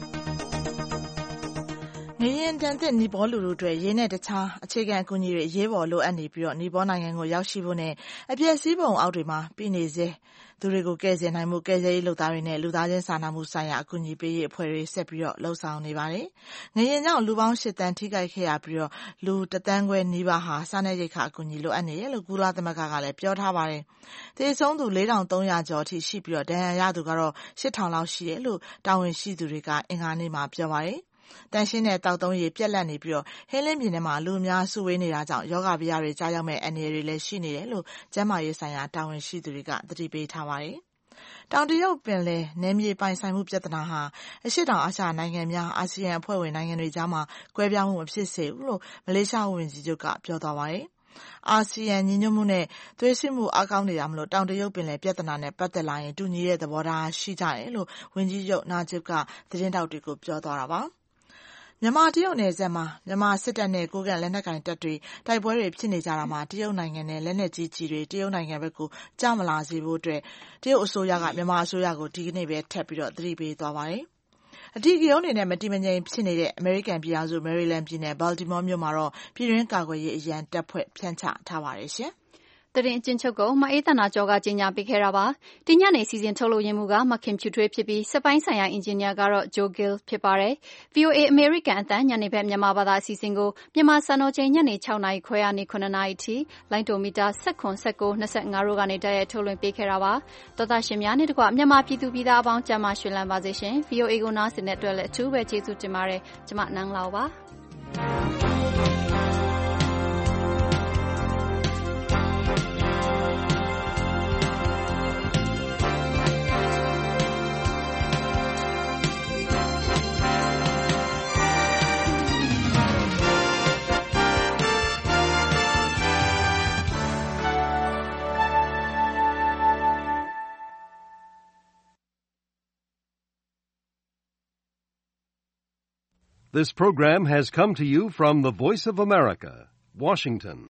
။ငလျင်ဒဏ်သင့်နီပေါလူထုအတွက်ရေးနဲ့တခြားအခြေခံအကူအညီတွေအရေးပေါ်လိုအပ်နေပြီးနီပေါနိုင်ငံကိုရောက်ရှိဖို့နဲ့အပျက်စီးပုံအောက်တွေမှာပြည်နေစေသူတွေကိုကယ်ဆယ်နိုင်မှုကယ်ဆယ်ရေးလုပ်သားတွေနဲ့လူသားချင်းစာနာမှုဆိုင်ရာအကူအညီပေးရေးအဖွဲ့တွေဆက်ပြီးလှုပ်ဆောင်နေပါတယ်။ငလျင်ကြောင့်လူပေါင်း8တန်းထိခိုက်ခဲ့ရပြီးလူ1တန်းခွဲနီးပါးဟာစားနပ်ရိက္ခာအကူအညီလိုအပ်နေတယ်လို့ကုလသမဂ္ဂကလည်းပြောထားပါတယ်။သေဆုံးသူ4,300 ကျော်အထိရှိပြီးဒဏ်ရာရသူကတော့ 8,000 လောက်ရှိတယ်လို့တာဝန်ရှိသူတွေကအင်္ဂါနေ့မှာပြောပါတယ်။တန်ရှင်းတဲ့တောက်သုံးရေပြက်လက်နေပြီးဟင်းလင်းပြင်ထဲမှာလူအများစုဝေးနေတာကြောင့်ယောဂဗျာတွေကြားရောက်မဲ့အန္တရာယ်တွေလည်းရှိနေတယ်လို့ကျန်းမာရေးဆိုင်ရာတာဝန်ရှိသူတွေကသတိပေးထားပါတယ်။တောင်တရုတ်ပင်လယ်နယ်မြေပိုင်ဆိုင်မှုပြဿနာဟာအရှေ့တောင်အာရှနိုင်ငံများအာဆီယံအဖွဲ့ဝင်နိုင်ငံတွေကြားမှာကွဲပြားမှုမဖြစ်စေဘူးလို့မလေးရှားဝန်ကြီးချုပ်ကပြောသွားပါတယ်။အာဆီယံညီညွတ်မှုနဲ့သွေးစည်းမှုအားကောင်းနေတာမလို့တောင်တရုတ်ပင်လယ်ပြဿနာနဲ့ပတ်သက်လာရင်တူညီတဲ့သဘောထားရှိကြတယ်လို့ဝန်ကြီးချုပ်နာဂျစ်ကသတင်းတောက်တွေကိုပြောသွားတာပါ။မြန်မာတရုတ်နယ်စပ်မှာမြန်မာစစ်တပ်နဲ့ကိုးကန့်လက်နက်ကိုင်တပ်တွေတိုက်ပွဲတွေဖြစ်နေကြတာမှာတရုတ်နိုင်ငံနဲ့လက်နက်ကြီးတွေတရုတ်နိုင်ငံဘက်ကိုကျမလာစေဖို့အတွက်တရုတ်အစိုးရကမြန်မာအစိုးရကိုဒီကနေ့ပဲထပ်ပြီးသတိပေးသွားပါတယ်။အဓိကရုဏ်းတွေနဲ့မတည်မငြိမ်ဖြစ်နေတဲ့အမေရိကန်ပြည်ထောင်စုမယ်ရီလန်းပြည်နယ်ဘာလ်တီမောမြို့မှာတော့ပြည်တွင်းကာကွယ်ရေးအရန်တပ်ဖွဲ့ဖြန့်ချထားပါတယ်ရှင်။သတင်းအကျဉ်းချုပ်ကိုမအေးသန္တာကျော်ကကြီးညာပေးခဲ့တာပါ။ဒီညနေစီစဉ်ထုတ်လို့ရင်းမှုကမခင်ဖြူထွေးဖြစ်ပြီးစက်ပိုင်းဆိုင်ရာအင်ဂျင်နီယာကတော့ဂျိုဂီလ်ဖြစ်ပါတယ်။ VOA အမေရိကန်အသံညနေဘက်မြန်မာဘာသာအစီအစဉ်ကိုမြန်မာစံတော်ချိန်ညနေ6နာရီခွဲကနေ9နာရီထိလိုင်းတိုမီတာ19 19 25တို့ကနေတိုက်ရိုက်ထုတ်လွှင့်ပေးခဲ့တာပါ။သောသားရှင်များနဲ့တကွမြန်မာပြည်သူပြည်သားအပေါင်းကျန်းမာရွှင်လန်းပါစေရှင်။ VOA ကိုနားဆင်တဲ့အတွက်လည်းအထူးပဲကျေးဇူးတင်ပါတယ်။ကျွန်မနန်းလောက်ပါ This program has come to you from the Voice of America, Washington.